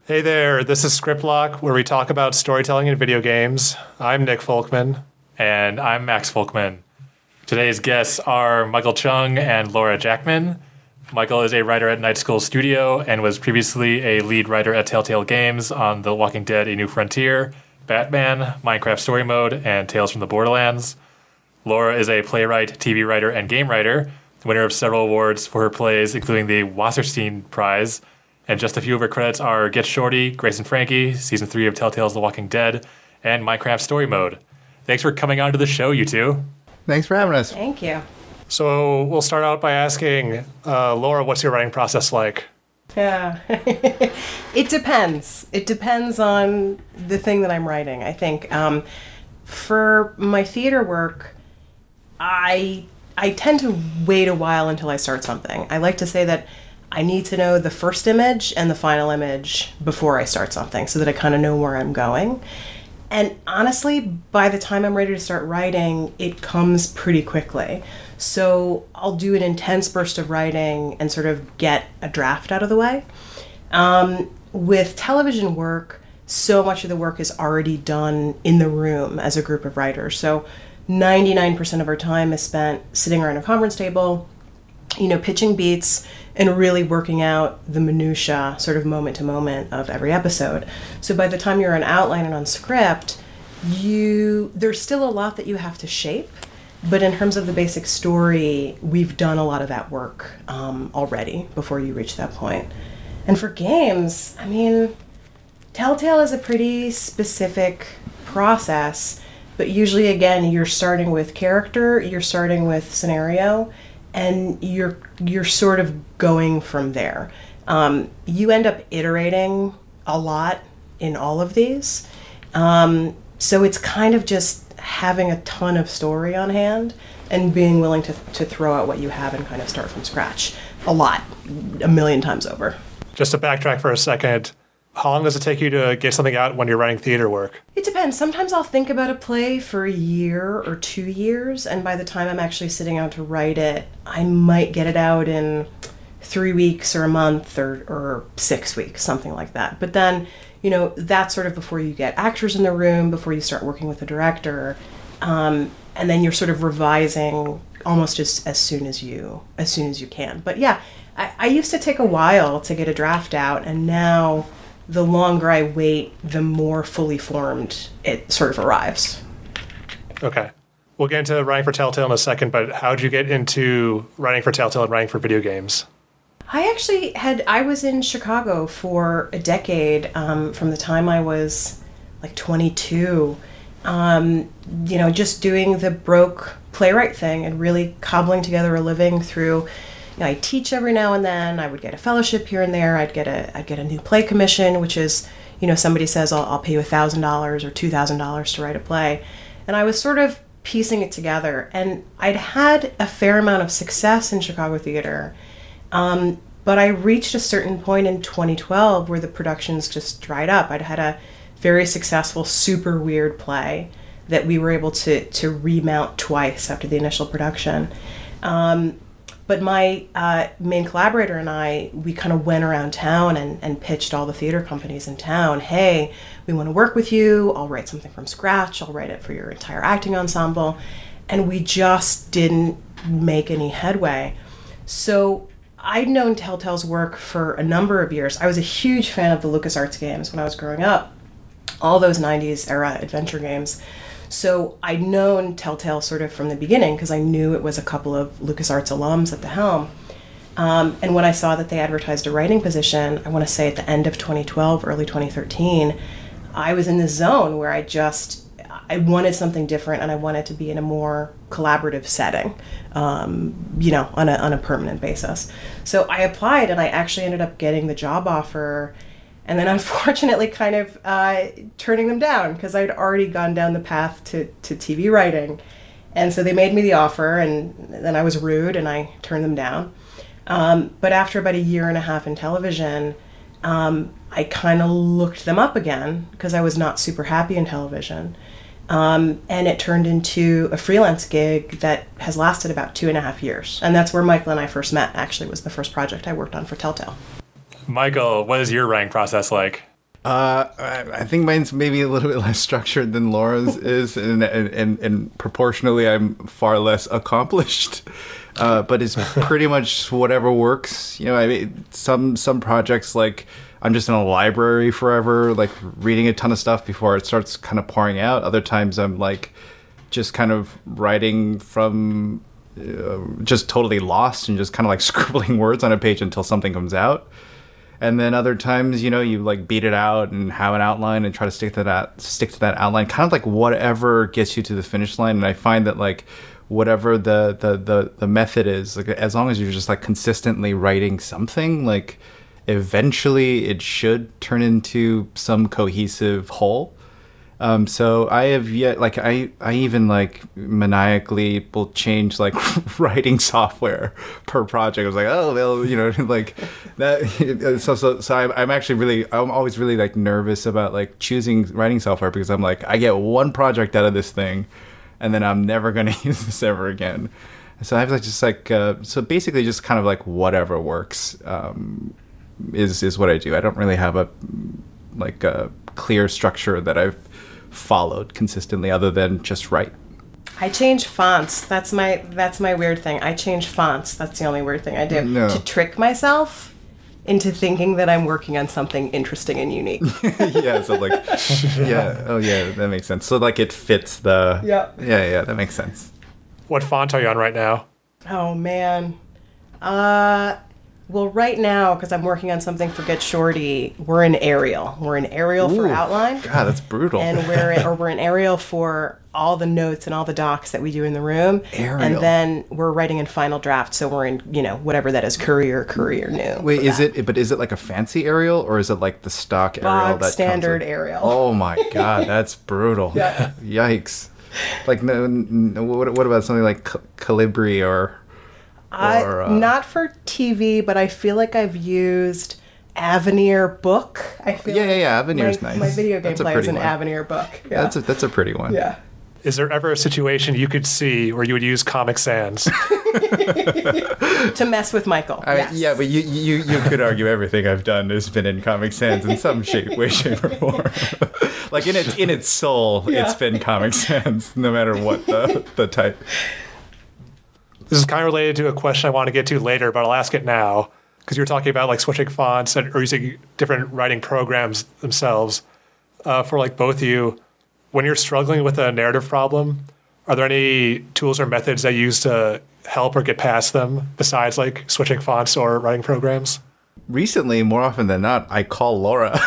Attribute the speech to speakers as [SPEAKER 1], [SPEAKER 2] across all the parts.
[SPEAKER 1] Hey there, this is Scriptlock, where we talk about storytelling in video games. I'm Nick Folkman.
[SPEAKER 2] And I'm Max Folkman. Today's guests are Michael Chung and Laura Jackman. Michael is a writer at Night School Studio and was previously a lead writer at Telltale Games on The Walking Dead: A New Frontier, Batman, Minecraft Story Mode, and Tales from the Borderlands. Laura is a playwright, TV writer, and game writer, winner of several awards for her plays, including the Wasserstein Prize. And just a few of her credits are Get Shorty, Grace and Frankie, Season 3 of Telltale's The Walking Dead, and Minecraft Story Mode. Thanks for coming on to the show, you two.
[SPEAKER 3] Thanks for having us.
[SPEAKER 4] Thank you.
[SPEAKER 1] So we'll start out by asking, Laura, what's your writing process like?
[SPEAKER 4] Yeah. It depends. It depends on the thing that I'm writing, I think. For my theater work, I tend to wait a while until I start something. I like to say that I need to know the first image and the final image before I start something so that I kind of know where I'm going. And honestly, by the time I'm ready to start writing, it comes pretty quickly. So I'll do an intense burst of writing and sort of get a draft out of the way. With television work, so much of the work is already done in the room as a group of writers. So 99% of our time is spent sitting around a conference table, pitching beats and really working out the minutia, sort of moment to moment of every episode. So by the time you're on outline and on script, there's still a lot that you have to shape, but in terms of the basic story, we've done a lot of that work already before you reach that point. And for games, Telltale is a pretty specific process, but usually, again, you're starting with character, you're starting with scenario, and you're sort of going from there. You end up iterating a lot in all of these. So it's kind of just having a ton of story on hand and being willing to throw out what you have and kind of start from scratch a lot, a million times over.
[SPEAKER 1] Just to backtrack for a second, how long does it take you to get something out when you're writing theater work?
[SPEAKER 4] It depends. Sometimes I'll think about a play for a year or 2 years, and by the time I'm actually sitting down to write it, I might get it out in 3 weeks or a month or 6 weeks, something like that. But then, that's sort of before you get actors in the room, before you start working with the director, and then you're sort of revising almost just as soon as you can. But yeah, I used to take a while to get a draft out, and now the longer I wait, the more fully formed it sort of arrives.
[SPEAKER 1] Okay. We'll get into writing for Telltale in a second, but how did you get into writing for Telltale and writing for video games?
[SPEAKER 4] I was in Chicago for a decade, from the time I was like 22, just doing the broke playwright thing and really cobbling together a living through. I teach every now and then. I would get a fellowship here and there. I'd get a new play commission, which is, somebody says, I'll pay you $1,000 or $2,000 to write a play. And I was sort of piecing it together. And I'd had a fair amount of success in Chicago theater. But I reached a certain point in 2012 where the productions just dried up. I'd had a very successful, super weird play that we were able to remount twice after the initial production. But my main collaborator and I, we kind of went around town and pitched all the theater companies in town. Hey, we want to work with you. I'll write something from scratch. I'll write it for your entire acting ensemble. And we just didn't make any headway. So I'd known Telltale's work for a number of years. I was a huge fan of the LucasArts games when I was growing up. All those 90s era adventure games. So I'd known Telltale sort of from the beginning because I knew it was a couple of LucasArts alums at the helm. And when I saw that they advertised a writing position, I want to say at the end of 2012, early 2013, I was in this zone where I wanted something different and I wanted to be in a more collaborative setting, on a permanent basis. So I applied and I actually ended up getting the job offer. And then unfortunately kind of turning them down because I'd already gone down the path to TV writing. And so they made me the offer and then I was rude and I turned them down. But after about a year and a half in television, I kind of looked them up again because I was not super happy in television. And it turned into a freelance gig that has lasted about 2.5 years. And that's where Michael and I first met, actually, was the first project I worked on for Telltale.
[SPEAKER 2] Michael, what is your writing process like?
[SPEAKER 3] I think mine's maybe a little bit less structured than Laura's is, and proportionally, I'm far less accomplished. But it's pretty much whatever works. You know, I mean, some projects, like, I'm just in a library forever, like reading a ton of stuff before it starts kind of pouring out. Other times I'm like just kind of writing from just totally lost and just kind of like scribbling words on a page until something comes out. And then other times, you know, you like beat it out and have an outline and try to stick to that outline, kind of like whatever gets you to the finish line. And I find that like whatever the method is, like as long as you're just like consistently writing something, like eventually it should turn into some cohesive whole. So I have yet, like, I even like maniacally will change like writing software per project. I was like, oh, well, you know, like that. So I'm always really like nervous about like choosing writing software, because I'm like, I get one project out of this thing and then I'm never going to use this ever again. So I have like just like, so basically just kind of like whatever works, is what I do. I don't really have a clear structure that I've followed consistently other than just write.
[SPEAKER 4] I change fonts. That's my weird thing. I change fonts. That's the only weird thing I do.
[SPEAKER 3] No.
[SPEAKER 4] To trick myself into thinking that I'm working on something interesting and unique.
[SPEAKER 3] Yeah, so like, yeah, oh yeah, that makes sense. So like it fits the, yeah, that makes sense.
[SPEAKER 1] What font are you on right now?
[SPEAKER 4] Oh man. Well, right now, because I'm working on something for Get Shorty, we're in Arial. We're in Arial for outline.
[SPEAKER 3] God, that's brutal.
[SPEAKER 4] And we're in Arial for all the notes and all the docs that we do in the room.
[SPEAKER 3] Arial.
[SPEAKER 4] And then we're writing in Final Draft, so we're in, you know, whatever that is, Courier New.
[SPEAKER 3] Wait, is it like a fancy Arial, or is it like the stock Arial that
[SPEAKER 4] standard
[SPEAKER 3] comes with...
[SPEAKER 4] Arial?
[SPEAKER 3] Oh my God, that's brutal.
[SPEAKER 4] Yeah.
[SPEAKER 3] Yikes. Like, no, what about something like Calibri or
[SPEAKER 4] not for TV, but I feel like I've used Avenir Book. I feel
[SPEAKER 3] Avenir's nice.
[SPEAKER 4] My video game player is an
[SPEAKER 3] one.
[SPEAKER 4] Avenir Book. Yeah.
[SPEAKER 3] That's a pretty one.
[SPEAKER 4] Yeah.
[SPEAKER 1] Is there ever a situation you could see where you would use Comic Sans?
[SPEAKER 4] To mess with Michael. Yes.
[SPEAKER 3] Yeah, but you could argue everything I've done has been in Comic Sans in some way, shape, or form. Like in its soul, It's been Comic Sans, no matter what the type.
[SPEAKER 1] This is kind of related to a question I want to get to later, but I'll ask it now, because you were talking about like switching fonts or using different writing programs themselves. For like both of you, when you're struggling with a narrative problem, are there any tools or methods that you use to help or get past them besides like switching fonts or writing programs?
[SPEAKER 3] Recently, more often than not, I call Laura.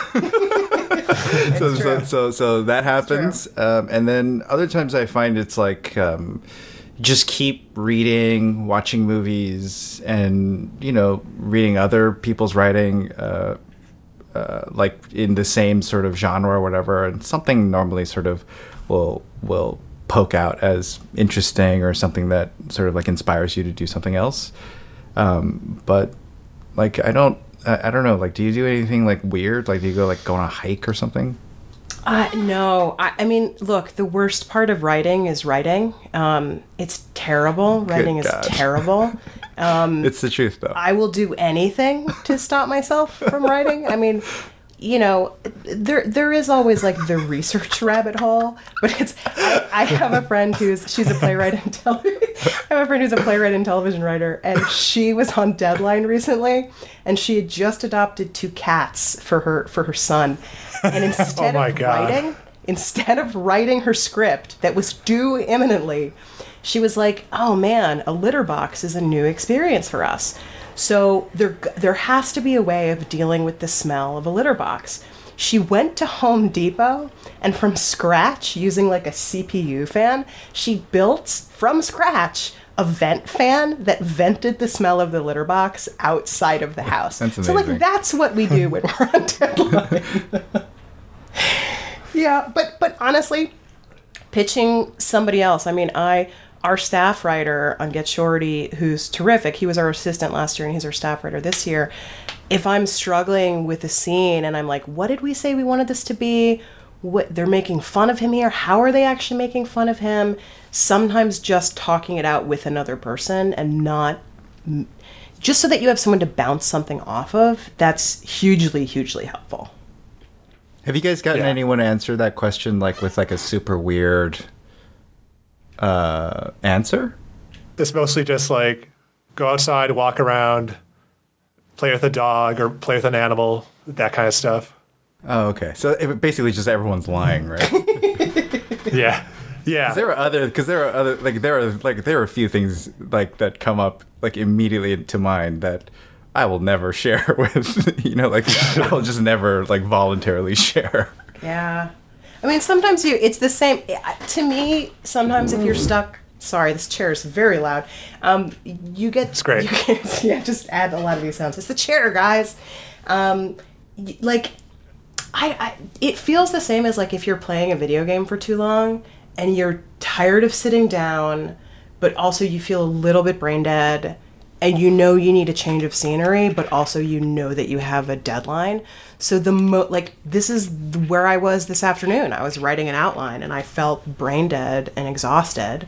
[SPEAKER 3] So that happens. And then other times I find it's like just keep reading, watching movies, and, you know, reading other people's writing, like in the same sort of genre or whatever, and something normally sort of will poke out as interesting or something that sort of like inspires you to do something else. But like I don't know, like, do you do anything like weird? Like, do you go on a hike or something?
[SPEAKER 4] No. I mean, look, the worst part of writing is writing. It's terrible. Writing is terrible.
[SPEAKER 3] It's the truth, though.
[SPEAKER 4] I will do anything to stop myself from writing. I mean, you know, there is always like the research rabbit hole, but I have a friend she's a playwright and I have a friend who's a playwright and television writer, and she was on Deadline recently, and she had just adopted 2 cats for her son, and instead of writing her script that was due imminently, she was like, oh man, a litter box is a new experience for us. So there has to be a way of dealing with the smell of a litter box. She went to Home Depot, and from scratch, using like a CPU fan, she built from scratch a vent fan that vented the smell of the litter box outside of the house.
[SPEAKER 3] That's amazing.
[SPEAKER 4] So like that's what we do when we're on Deadline. Yeah, but honestly, pitching somebody else. I mean, our staff writer on Get Shorty, who's terrific, he was our assistant last year and he's our staff writer this year. If I'm struggling with a scene and I'm like, what did we say we wanted this to be? What, they're making fun of him here. How are they actually making fun of him? Sometimes just talking it out with another person and not just so that you have someone to bounce something off of, that's hugely, hugely helpful.
[SPEAKER 3] Have you guys gotten
[SPEAKER 1] Yeah.
[SPEAKER 3] anyone to answer that question like with like a super weird answer?
[SPEAKER 1] It's mostly just like go outside, walk around, play with a dog or play with an animal, that kind of stuff.
[SPEAKER 3] Oh, okay. So basically, just everyone's lying, right?
[SPEAKER 1] Yeah. Yeah.
[SPEAKER 3] There are a few things like that come up like immediately to mind that I will never share with, like I will just never like voluntarily share.
[SPEAKER 4] Yeah. I mean, sometimes it's the same. To me, sometimes if you're stuck, sorry, this chair is very loud. You get.
[SPEAKER 1] It's great.
[SPEAKER 4] Yeah, just add a lot of these sounds. It's the chair, guys. Like, it feels the same as like if you're playing a video game for too long and you're tired of sitting down, but also you feel a little bit brain dead. And you need a change of scenery, but also you know that you have a deadline. So this is where I was this afternoon. I was writing an outline, and I felt brain dead and exhausted.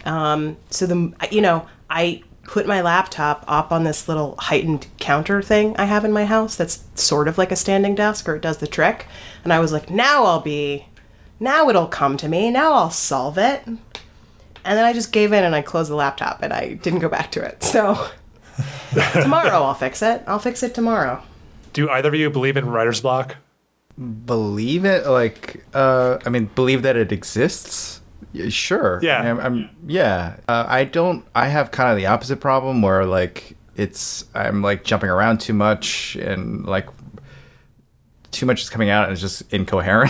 [SPEAKER 4] I put my laptop up on this little heightened counter thing I have in my house. That's sort of like a standing desk, or it does the trick. And I was like, now it'll come to me. Now I'll solve it. And then I just gave in and I closed the laptop and I didn't go back to it. So tomorrow I'll fix it. I'll fix it tomorrow.
[SPEAKER 1] Do either of you believe in writer's block?
[SPEAKER 3] Believe it? Believe that it exists? Yeah, sure.
[SPEAKER 1] Yeah.
[SPEAKER 3] I have kind of the opposite problem where like I'm like jumping around too much and like too much is coming out and it's just incoherent.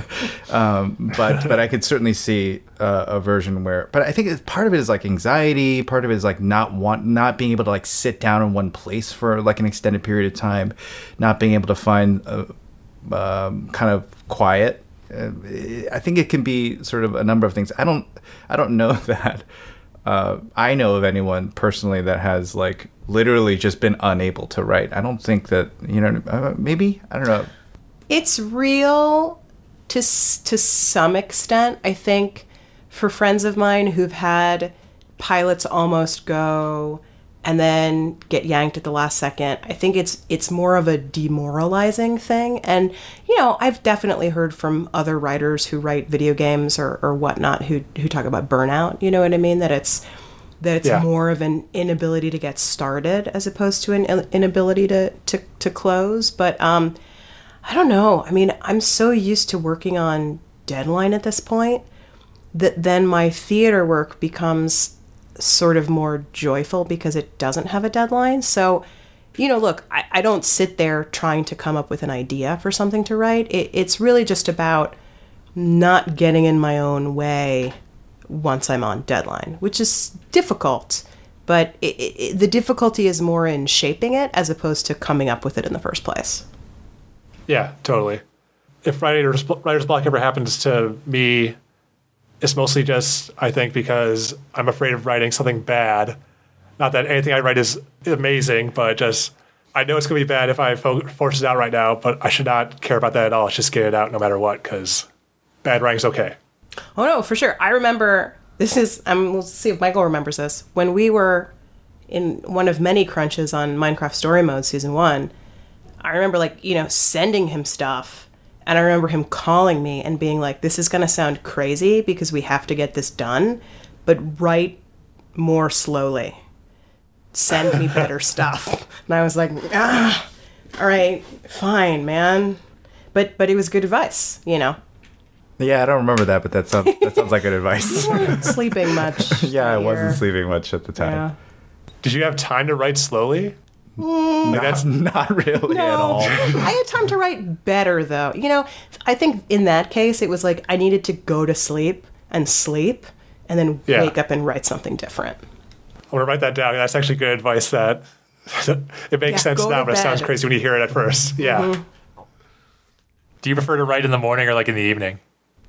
[SPEAKER 3] But I could certainly see a version but I think part of it is like anxiety. Part of it is like not being able to like sit down in one place for like an extended period of time, not being able to find kind of quiet. I think it can be sort of a number of things. I don't know that I know of anyone personally that has like literally just been unable to write. I don't think that, maybe, I don't know.
[SPEAKER 4] It's real to some extent. I think for friends of mine who've had pilots almost go and then get yanked at the last second, I think it's more of a demoralizing thing. And, I've definitely heard from other writers who write video games or whatnot who talk about burnout, you know what I mean? That it's
[SPEAKER 1] Yeah.
[SPEAKER 4] more of an inability to get started as opposed to an inability to close. But I don't know. I mean, I'm so used to working on deadline at this point that then my theater work becomes sort of more joyful because it doesn't have a deadline. So, look, I don't sit there trying to come up with an idea for something to write. It's really just about not getting in my own way once I'm on deadline, which is difficult. But the difficulty is more in shaping it as opposed to coming up with it in the first place.
[SPEAKER 1] Yeah, totally. If writer's block ever happens to me, it's mostly just, I think, because I'm afraid of writing something bad. Not that anything I write is amazing, but just I know it's going to be bad if I force it out right now, but I should not care about that at all. Let's just get it out no matter what, because bad writing's okay.
[SPEAKER 4] Oh, no, for sure. I remember, we'll see if Michael remembers this. When we were in one of many crunches on Minecraft Story Mode Season 1, I remember, sending him stuff, and I remember him calling me and being like, this is going to sound crazy because we have to get this done, but write more slowly. Send me better stuff. And I was like, all right, fine, man. But it was good advice,
[SPEAKER 3] Yeah, I don't remember that, but that sounds like good advice.
[SPEAKER 4] You weren't sleeping much.
[SPEAKER 3] Yeah, I wasn't
[SPEAKER 4] here.
[SPEAKER 3] sleeping much at the time.
[SPEAKER 4] Yeah.
[SPEAKER 1] Did you have time to write slowly?
[SPEAKER 3] That's not really at all.
[SPEAKER 4] I had time to write better, though. I think in that case, it was like I needed to go to sleep, and then
[SPEAKER 1] Yeah.
[SPEAKER 4] wake up and write something different.
[SPEAKER 1] I'm going to write that down. That's actually good advice that it makes sense
[SPEAKER 4] go
[SPEAKER 1] now,
[SPEAKER 4] to
[SPEAKER 1] but it sounds
[SPEAKER 4] bed.
[SPEAKER 1] crazy when you hear it at first. Yeah.
[SPEAKER 4] Mm-hmm.
[SPEAKER 2] Do you prefer to write in the morning or like in the evening?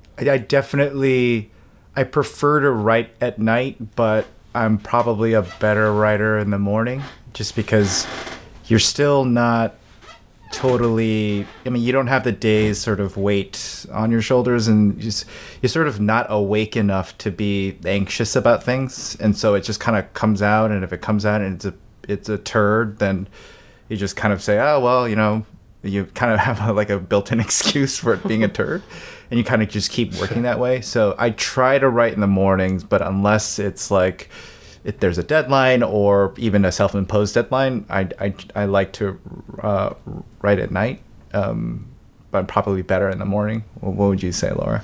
[SPEAKER 3] I prefer to write at night, but I'm probably a better writer in the morning just because you're still not totally, you don't have the day's sort of weight on your shoulders, and you're sort of not awake enough to be anxious about things. And so it just kind of comes out, and if it comes out and it's a turd, then you just kind of say, oh, well, you kind of have like a built-in excuse for it being a turd, and you kind of just keep working that way. So I try to write in the mornings, but unless it's like if there's a deadline or even a self-imposed deadline, I like to write at night, but probably better in the morning. What would you say, Laura?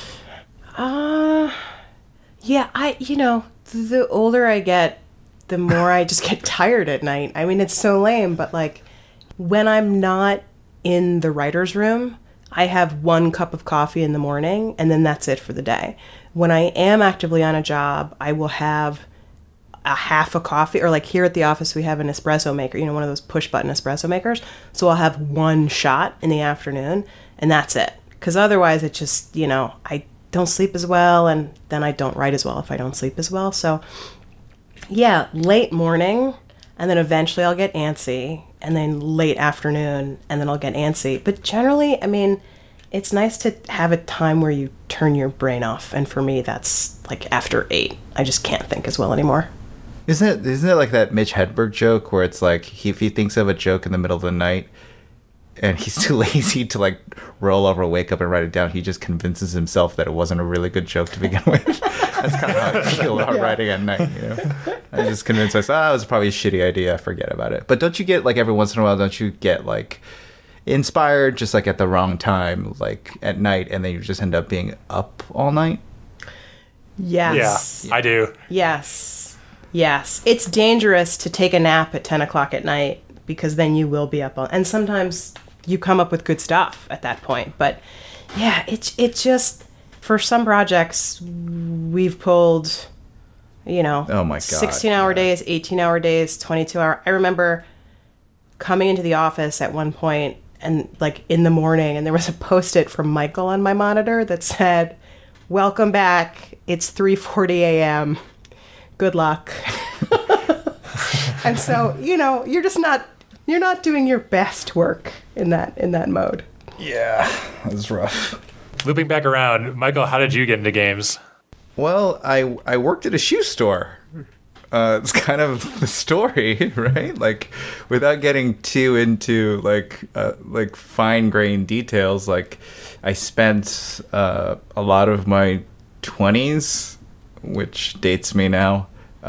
[SPEAKER 4] Yeah, the older I get, the more I just get tired at night. I mean, it's so lame, but like when I'm not in the writer's room, I have 1 cup of coffee in the morning and then that's it for the day. When I am actively on a job, I will have a half a coffee, or like here at the office, we have an espresso maker, one of those push button espresso makers. So I'll have 1 shot in the afternoon and that's it. Because otherwise it just, I don't sleep as well, and then I don't write as well if I don't sleep as well. So yeah, late morning, and then eventually I'll get antsy, and then late afternoon, and then I'll get antsy. But generally, I mean, it's nice to have a time where you turn your brain off, and for me, that's like after 8. I just can't think as well anymore.
[SPEAKER 3] Isn't it like that Mitch Hedberg joke where it's like if he thinks of a joke in the middle of the night and he's too lazy to like roll over, wake up and write it down, he just convinces himself that it wasn't a really good joke to begin with. That's kind of how I feel about writing at night, I just convince myself, it was probably a shitty idea, forget about it. But don't you get, like, every once in a while, don't you get, like, inspired just, like, at the wrong time, like, at night, and then you just end up being up all night?
[SPEAKER 4] Yes.
[SPEAKER 1] Yeah, I do.
[SPEAKER 4] Yes. It's dangerous to take a nap at 10 o'clock at night, because then you will be up all... And sometimes you come up with good stuff at that point. But, yeah, it just... For some projects, we've pulled,
[SPEAKER 3] oh my God,
[SPEAKER 4] 16-hour days, 18-hour days, 22-hour. I remember coming into the office at one point and like in the morning, and there was a Post-it from Michael on my monitor that said, "Welcome back. It's 3:40 a.m. Good luck." And so, you're not doing your best work in that mode.
[SPEAKER 3] Yeah, that's rough.
[SPEAKER 2] Looping back around, Michael, how did you get into games?
[SPEAKER 3] Well, I worked at a shoe store. It's kind of the story, right? Like, without getting too into like fine-grained details, like I spent a lot of my 20s, which dates me now,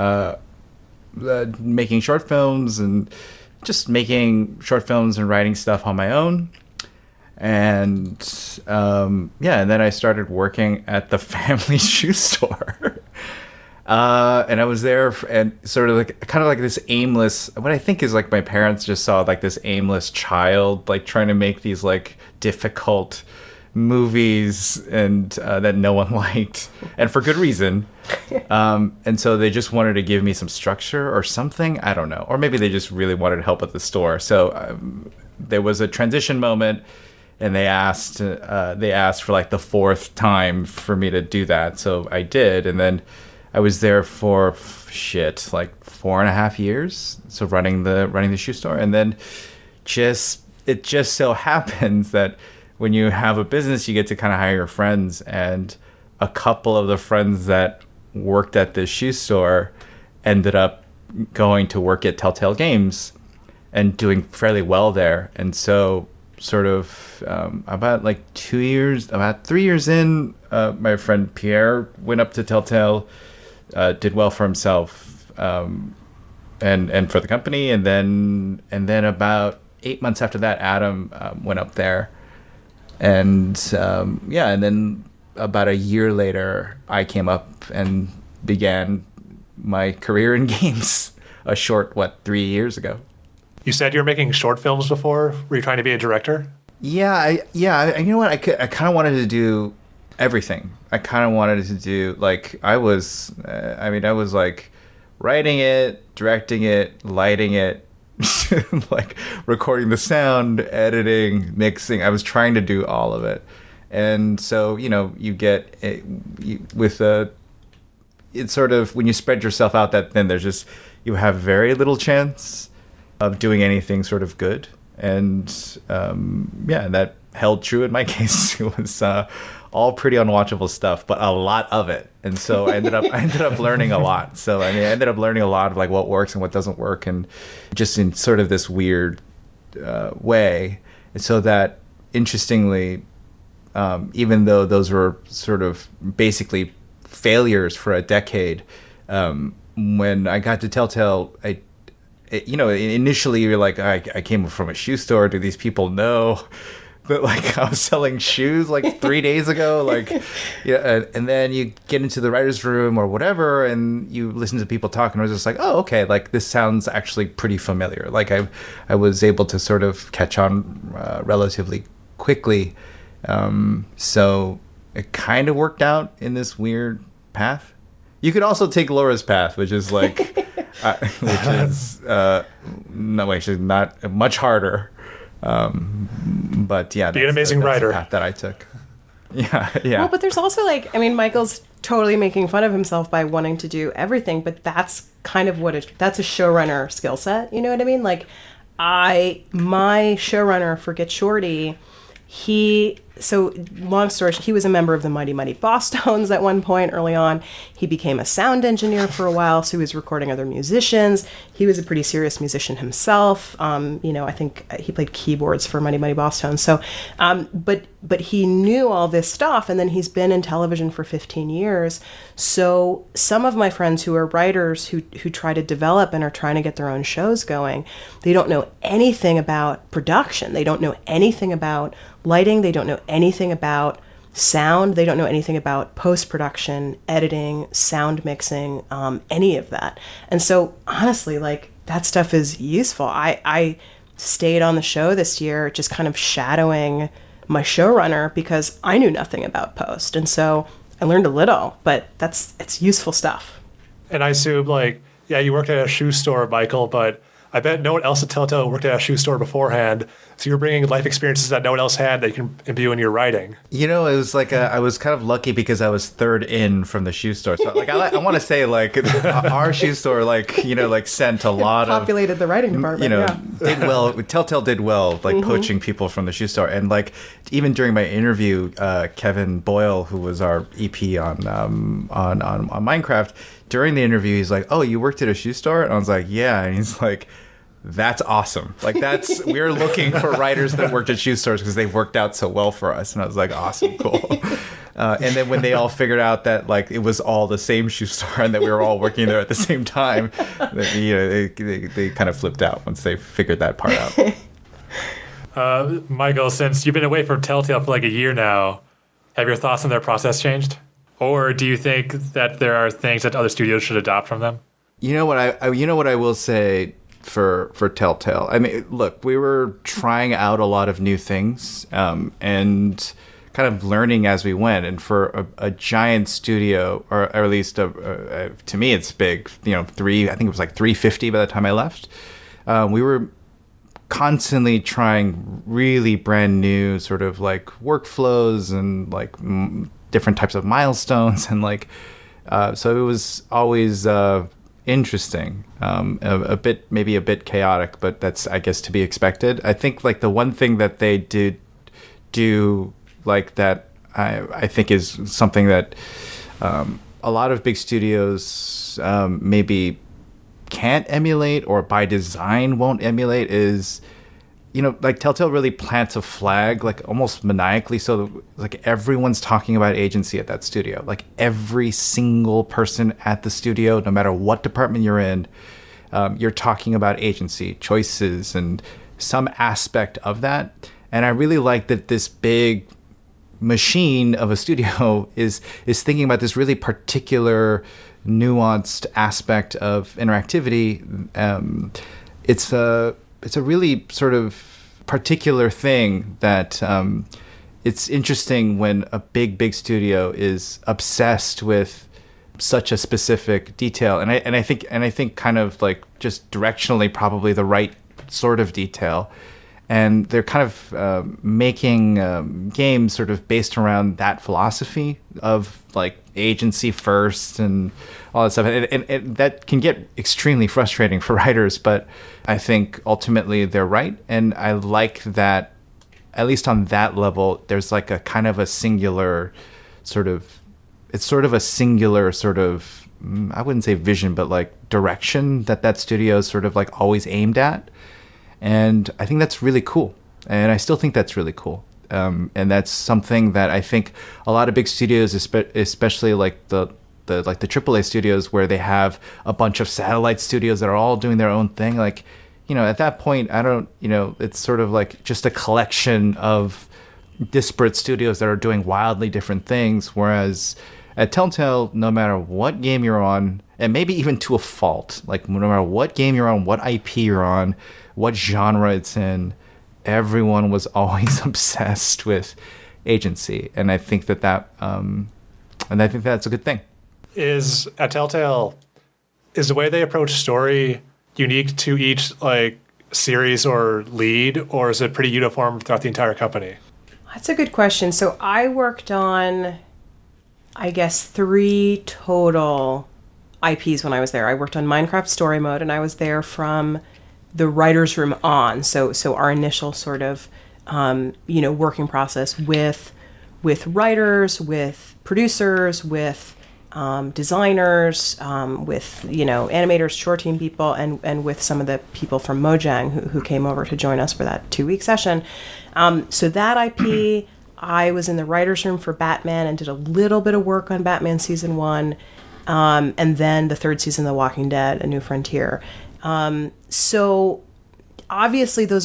[SPEAKER 3] making short films and just making short films and writing stuff on my own. And and then I started working at the family shoe store. And I was there and sort of like kind of like this aimless, what I think is like my parents just saw like this aimless child like trying to make these like difficult movies and that no one liked, and for good reason. And so they just wanted to give me some structure or something, I don't know, or maybe they just really wanted help at the store. So there was a transition moment. And they asked for like the 4th time for me to do that. So I did. And then I was there for like 4.5 years. So running the shoe store. And then it just so happens that when you have a business, you get to kind of hire your friends. And a couple of the friends that worked at this shoe store ended up going to work at Telltale Games and doing fairly well there. And so sort of about 3 years in, my friend Pierre went up to Telltale, did well for himself, and for the company, and then about 8 months after that, Adam went up there, and and then about a year later, I came up and began my career in games. A short 3 years ago.
[SPEAKER 1] You said you were making short films before. Were you trying to be a director?
[SPEAKER 3] Yeah. You know what? I kind of wanted to do everything. I kind of wanted to do I was like writing it, directing it, lighting it, like recording the sound, editing, mixing. I was trying to do all of it, and so you get it, it's sort of when you spread yourself out that thin, there's just you have very little chance of doing anything sort of good. And that held true in my case. It was all pretty unwatchable stuff, but a lot of it. And so I ended up learning a lot. So I ended up learning a lot of what works and what doesn't work, and just in sort of this weird way. And so that, interestingly, even though those were sort of basically failures for a decade, when I got to Telltale, initially you're like, I came from a shoe store. Do these people know that like I was selling shoes like 3 days ago? Like, yeah. And then you get into the writer's room or whatever, and you listen to people talk, and I was just like, oh, okay, like this sounds actually pretty familiar. Like I was able to sort of catch on relatively quickly. So it kind of worked out in this weird path. You could also take Laura's path, which is like, actually not much harder. But yeah,
[SPEAKER 1] be an amazing writer.
[SPEAKER 3] The path that I took. Yeah.
[SPEAKER 4] Well, but there's also like, I mean, Michael's totally making fun of himself by wanting to do everything, but that's kind of that's a showrunner skill set. You know what I mean? Like, my showrunner for Get Shorty, so long story short, he was a member of the Mighty Mighty Bosstones at one point early on. He became a sound engineer for a while, so he was recording other musicians. He was a pretty serious musician himself. I think he played keyboards for Mighty Mighty Bosstones. So, but he knew all this stuff, and then he's been in television for 15 years. So some of my friends who are writers who try to develop and are trying to get their own shows going, they don't know anything about production. They don't know anything about lighting. They don't know anything about sound. They don't know anything about post-production, editing, sound mixing, any of that. And so honestly, like, that stuff is useful. I stayed on the show this year just kind of shadowing my showrunner because I knew nothing about post. And so I learned a little, but it's useful stuff.
[SPEAKER 1] And I assume, like, yeah, you worked at a shoe store, Michael, but I bet no one else at Telltale worked at a shoe store beforehand. So you're bringing life experiences that no one else had that you can imbue in your writing.
[SPEAKER 3] It was like I was kind of lucky because I was third in from the shoe store. So like I want to say like our shoe store sent a lot
[SPEAKER 4] populated the writing department.
[SPEAKER 3] Did well. Telltale did well poaching people from the shoe store. And like even during my interview, Kevin Boyle, who was our EP on Minecraft, during the interview, he's like, "Oh, you worked at a shoe store?" And I was like, "Yeah." And he's like, "That's awesome. Like we're looking for writers that worked at shoe stores because they've worked out so well for us." And I was like, "Awesome, cool." And then when they all figured out that like it was all the same shoe store and that we were all working there at the same time, they kind of flipped out once they figured that part
[SPEAKER 2] out. Michael, since you've been away from Telltale for like a year now, have your thoughts on their process changed? Or do you think that there are things that other studios should adopt from them?
[SPEAKER 3] You know what I will say for Telltale. I mean, look, we were trying out a lot of new things and kind of learning as we went. And for a giant studio, or at least to me, it's big. I think it was like 350 by the time I left. We were constantly trying really brand new sort of like workflows and like different types of milestones, and like so it was always interesting, a bit chaotic, but that's, I guess, to be expected. I think like the one thing that they do like that I think is something that a lot of big studios maybe can't emulate, or by design won't emulate, is like Telltale really plants a flag, like almost maniacally, so like everyone's talking about agency at that studio. Like every single person at the studio, no matter what department you're in, you're talking about agency, choices, and some aspect of that. And I really like that this big machine of a studio is thinking about this really particular, nuanced aspect of interactivity. It's a really sort of particular thing that it's interesting when a big studio is obsessed with such a specific detail, and I think kind of like just directionally probably the right sort of detail, and they're kind of making games sort of based around that philosophy of like agency first and all that stuff, and that can get extremely frustrating for writers, but I think ultimately they're right, and I like that at least on that level there's like a kind of a singular sort of, it's sort of a singular sort of, I wouldn't say vision, but like direction that studio is sort of like always aimed at. And I think that's really cool. And I still think that's really cool. And that's something that I think a lot of big studios, especially like the AAA studios, where they have a bunch of satellite studios that are all doing their own thing. Like, at that point, it's sort of like just a collection of disparate studios that are doing wildly different things. Whereas at Telltale, no matter what game you're on, and maybe even to a fault, like no matter what game you're on, what IP you're on, what genre it's in, everyone was always obsessed with agency, and I think that's a good thing.
[SPEAKER 1] Is at Telltale, is the way they approach story unique to each like series or lead, or is it pretty uniform throughout the entire company?
[SPEAKER 4] That's a good question. So I worked on, I guess, 3 total IPs when I was there. I worked on Minecraft Story Mode, and I was there from the writer's room on. So our initial sort of, working process with writers, with producers, with designers, with, animators, short team people, and with some of the people from Mojang who came over to join us for that 2-week session. So that IP, I was in the writer's room for Batman and did a little bit of work on Batman Season 1, and then the 3rd season of The Walking Dead, A New Frontier. So obviously those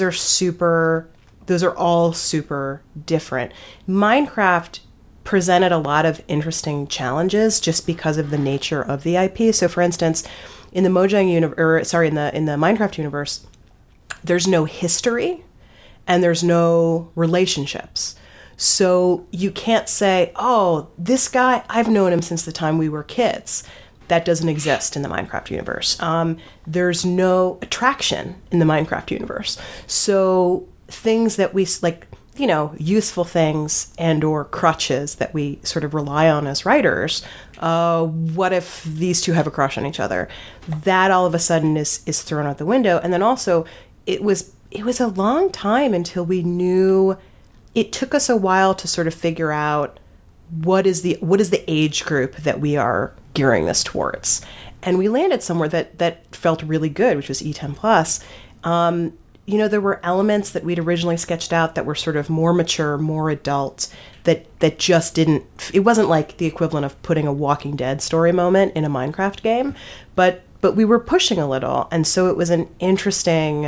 [SPEAKER 4] are all super different. Minecraft presented a lot of interesting challenges just because of the nature of the IP. So for instance, in the Mojang in the Minecraft universe, there's no history and there's no relationships. So you can't say, oh, this guy, I've known him since the time we were kids. That doesn't exist in the Minecraft universe. There's no attraction in the Minecraft universe. So things that we, like, useful things and or crutches that we sort of rely on as writers, what if these two have a crush on each other? That all of a sudden is thrown out the window. And then also, it was a long time until we knew. It took us a while to sort of figure out what is the age group that we are gearing this towards. And we landed somewhere that felt really good, which was E10 plus. There were elements that we'd originally sketched out that were sort of more mature, more adult, that just didn't. It wasn't like the equivalent of putting a Walking Dead story moment in a Minecraft game, but we were pushing a little, and so it was an interesting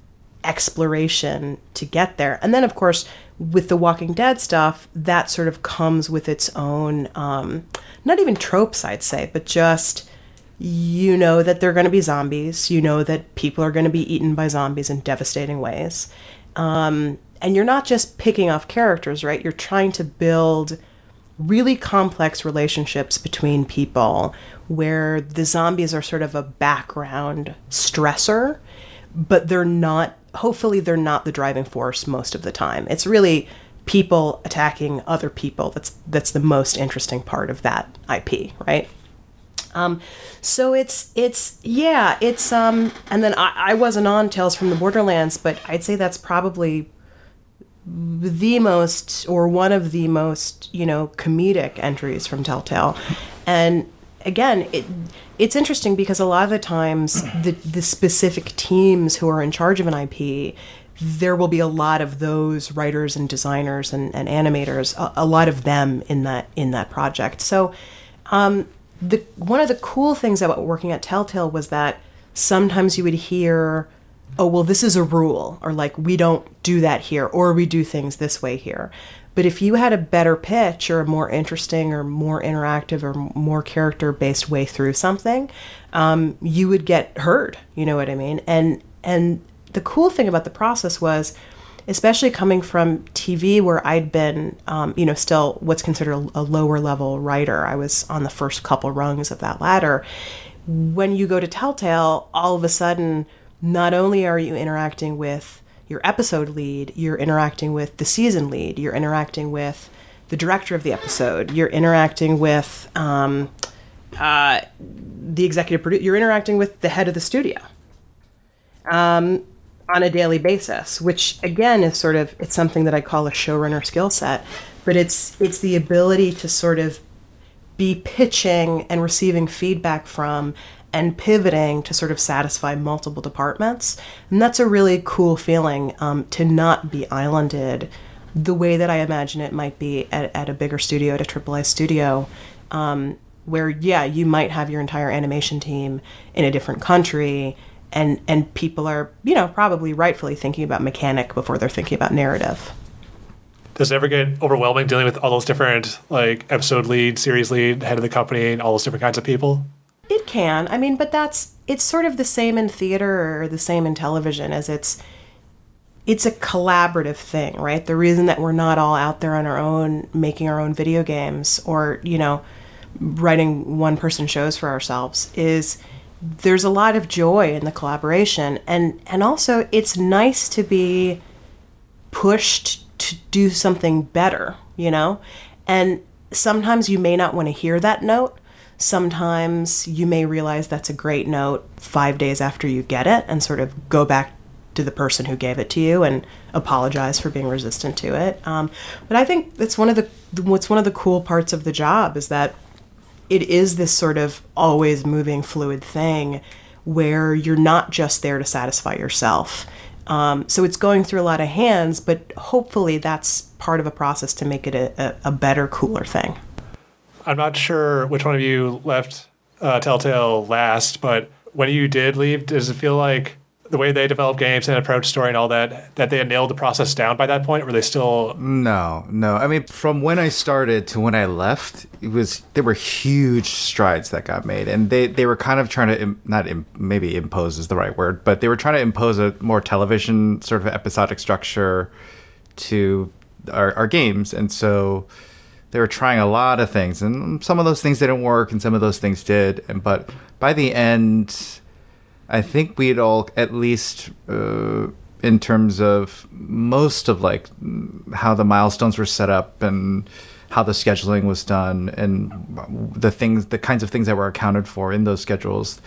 [SPEAKER 4] exploration to get there. And then, of course, with the Walking Dead stuff, that sort of comes with its own, not even tropes, I'd say, but just, that they're going to be zombies. That people are going to be eaten by zombies in devastating ways. And you're not just picking off characters, right? You're trying to build really complex relationships between people where the zombies are sort of a background stressor, but hopefully they're not the driving force most of the time. It's really people attacking other people. That's the most interesting part of that IP, right? So it's and then I wasn't on Tales from the Borderlands, but I'd say that's probably the most, or one of the most, comedic entries from Telltale. And again, it's interesting because a lot of the times the specific teams who are in charge of an IP, there will be a lot of those writers and designers and animators, a lot of them in that project. So one of the cool things about working at Telltale was that sometimes you would hear, oh, well, this is a rule, or like, we don't do that here, or we do things this way here. But if you had a better pitch or a more interesting or more interactive or more character-based way through something, you would get heard, you know what I mean? And the cool thing about the process was, especially coming from TV where I'd been, still what's considered a lower level writer. I was on the first couple rungs of that ladder. When you go to Telltale, all of a sudden, not only are you interacting with your episode lead, you're interacting with the season lead, you're interacting with the director of the episode, you're interacting with the executive producer, you're interacting with the head of the studio on a daily basis, which again is sort of, it's something that I call a showrunner skill set, but it's the ability to sort of be pitching and receiving feedback from and pivoting to sort of satisfy multiple departments. And that's a really cool feeling, to not be islanded the way that I imagine it might be at a bigger studio, at a AAA studio, where, yeah, you might have your entire animation team in a different country, and people are, probably rightfully thinking about mechanic before they're thinking about narrative.
[SPEAKER 1] Does it ever get overwhelming dealing with all those different, like, episode lead, series lead, head of the company, and all those different kinds of people?
[SPEAKER 4] It can. I mean, but it's sort of the same in theater or the same in television as it's a collaborative thing, right? The reason that we're not all out there on our own making our own video games or, writing one-person shows for ourselves is there's a lot of joy in the collaboration. And also it's nice to be pushed to do something better, And sometimes you may not want to hear that note. Sometimes you may realize that's a great note 5 days after you get it and sort of go back to the person who gave it to you and apologize for being resistant to it. But I think that's one of the cool parts of the job is that it is this sort of always moving fluid thing where you're not just there to satisfy yourself. So it's going through a lot of hands, but hopefully that's part of a process to make it a better, cooler thing.
[SPEAKER 1] I'm not sure which one of you left Telltale last, but when you did leave, does it feel like the way they develop games and approach story and all that they had nailed the process down by that point? Or were they still...
[SPEAKER 3] No. I mean, from when I started to when I left, there were huge strides that got made. And they were kind of trying to, maybe impose is the right word, but they were trying to impose a more television sort of episodic structure to our games. And so they were trying a lot of things. And some of those things didn't work and some of those things did. But by the end... I think we'd all, at least in terms of most of like how the milestones were set up and how the scheduling was done and the kinds of things that were accounted for in those schedules,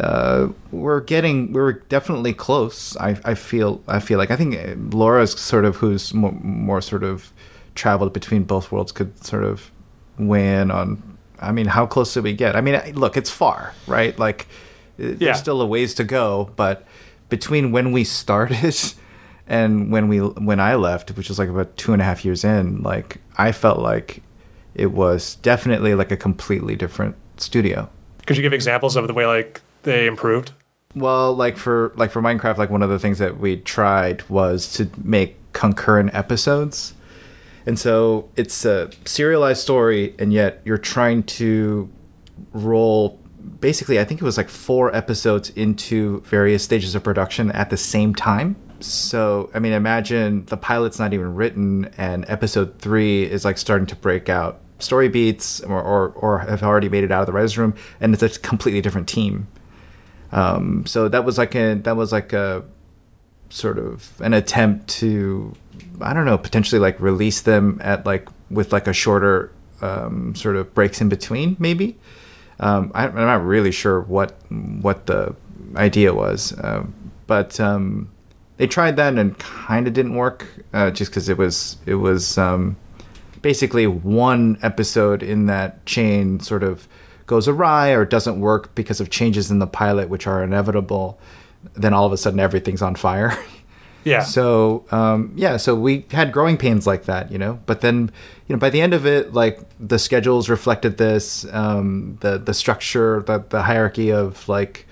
[SPEAKER 3] we're definitely close. I feel like I think Laura's sort of who's more sort of traveled between both worlds could sort of weigh in on. I mean, how close did we get? I mean, look, it's far, right? Like. There's still a ways to go, but between when we started and when I left, which was like about 2.5 years in, like I felt like it was definitely like a completely different studio.
[SPEAKER 1] Could you give examples of the way like they improved?
[SPEAKER 3] Well, like for Minecraft, like one of the things that we tried was to make concurrent episodes. And so it's a serialized story, and yet you're trying to roll basically, I think it was like 4 episodes into various stages of production at the same time. So, I mean, imagine the pilot's not even written and episode 3 is like starting to break out story beats or have already made it out of the writer's room, and it's a completely different team. So that was like a sort of an attempt to, I don't know, potentially like release them at like with like a shorter sort of breaks in between, maybe. I'm not really sure what the idea was, but they tried that and kind of didn't work, just because it was basically one episode in that chain sort of goes awry or doesn't work because of changes in the pilot, which are inevitable. Then all of a sudden everything's on fire.
[SPEAKER 1] Yeah.
[SPEAKER 3] So, so we had growing pains like that, but then, by the end of it, like the schedules reflected this, the structure, the hierarchy of like,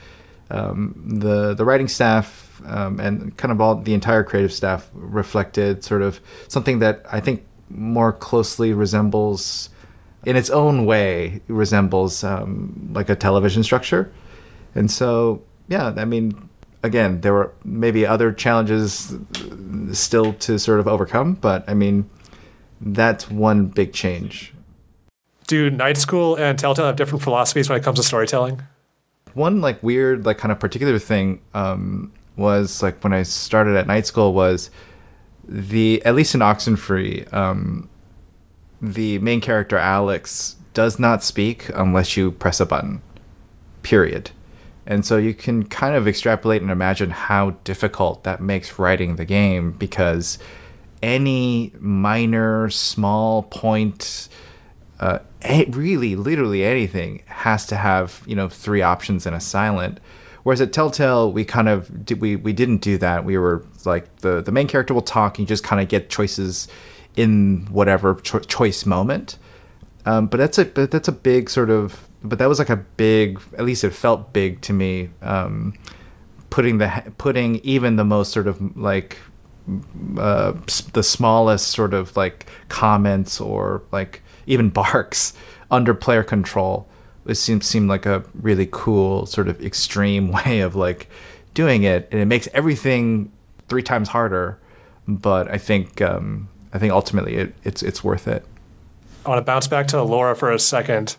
[SPEAKER 3] the writing staff, and kind of all the entire creative staff reflected sort of something that I think more closely resembles, in its own way, like a television structure. And so, yeah, I mean, again, there were maybe other challenges still to sort of overcome, but I mean, that's one big change.
[SPEAKER 1] Do Night School and Telltale have different philosophies when it comes to storytelling?
[SPEAKER 3] One like weird, like kind of particular thing was like when I started at Night School was at least in Oxenfree, the main character Alex does not speak unless you press a button, period. And so you can kind of extrapolate and imagine how difficult that makes writing the game, because any minor, small point really, literally anything has to have, 3 options and a silent. Whereas at Telltale, we kind of we didn't do that. We were like the main character will talk, and you just kind of get choices in whatever choice moment. But that's a big sort of. But that was like a big. At least it felt big to me. Putting even the most sort of like the smallest sort of like comments or like even barks under player control. It seemed like a really cool sort of extreme way of like doing it, and it makes everything 3 times harder. But I think ultimately it's worth it.
[SPEAKER 1] I want to bounce back to Laura for a second.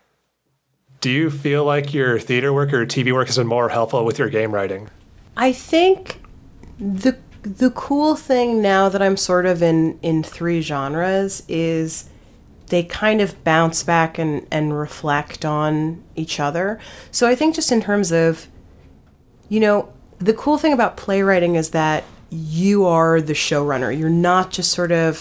[SPEAKER 1] Do you feel like your theater work or TV work has been more helpful with your game writing?
[SPEAKER 4] I think the cool thing now that I'm sort of in 3 genres is they kind of bounce back and reflect on each other. So I think just in terms of, the cool thing about playwriting is that you are the showrunner. You're not just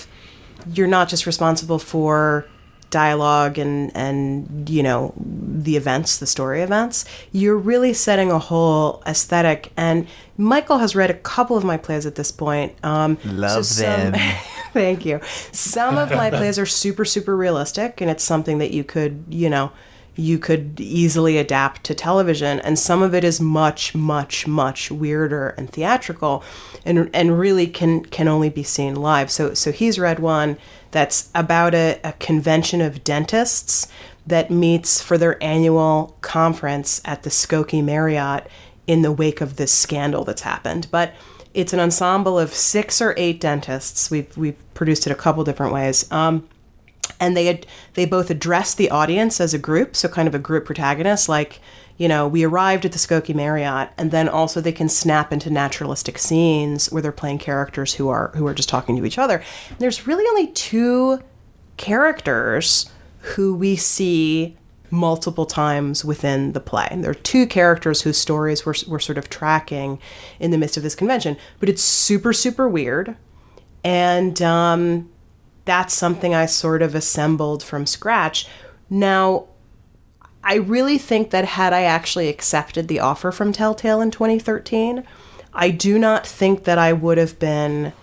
[SPEAKER 4] responsible for dialogue and the events, the story events. You're really setting a whole aesthetic. And Michael has read a couple of my plays at this point.
[SPEAKER 3] Love them.
[SPEAKER 4] Thank you. Some of my plays are super, super realistic, and it's something that you could easily adapt to television. And some of it is much, much, much weirder and theatrical, and really can only be seen live. So he's read one that's about a convention of dentists that meets for their annual conference at the Skokie Marriott in the wake of this scandal that's happened. But it's an ensemble of 6 or 8 dentists. We've produced it a couple different ways. And they both address the audience as a group, so kind of a group protagonist, like, we arrived at the Skokie Marriott, and then also they can snap into naturalistic scenes where they're playing characters who are just talking to each other. And there's really only 2 characters who we see multiple times within the play. And there are 2 characters whose stories we're sort of tracking in the midst of this convention, but it's super, super weird. And that's something I sort of assembled from scratch. Now, I really think that had I actually accepted the offer from Telltale in 2013, I do not think that I would have been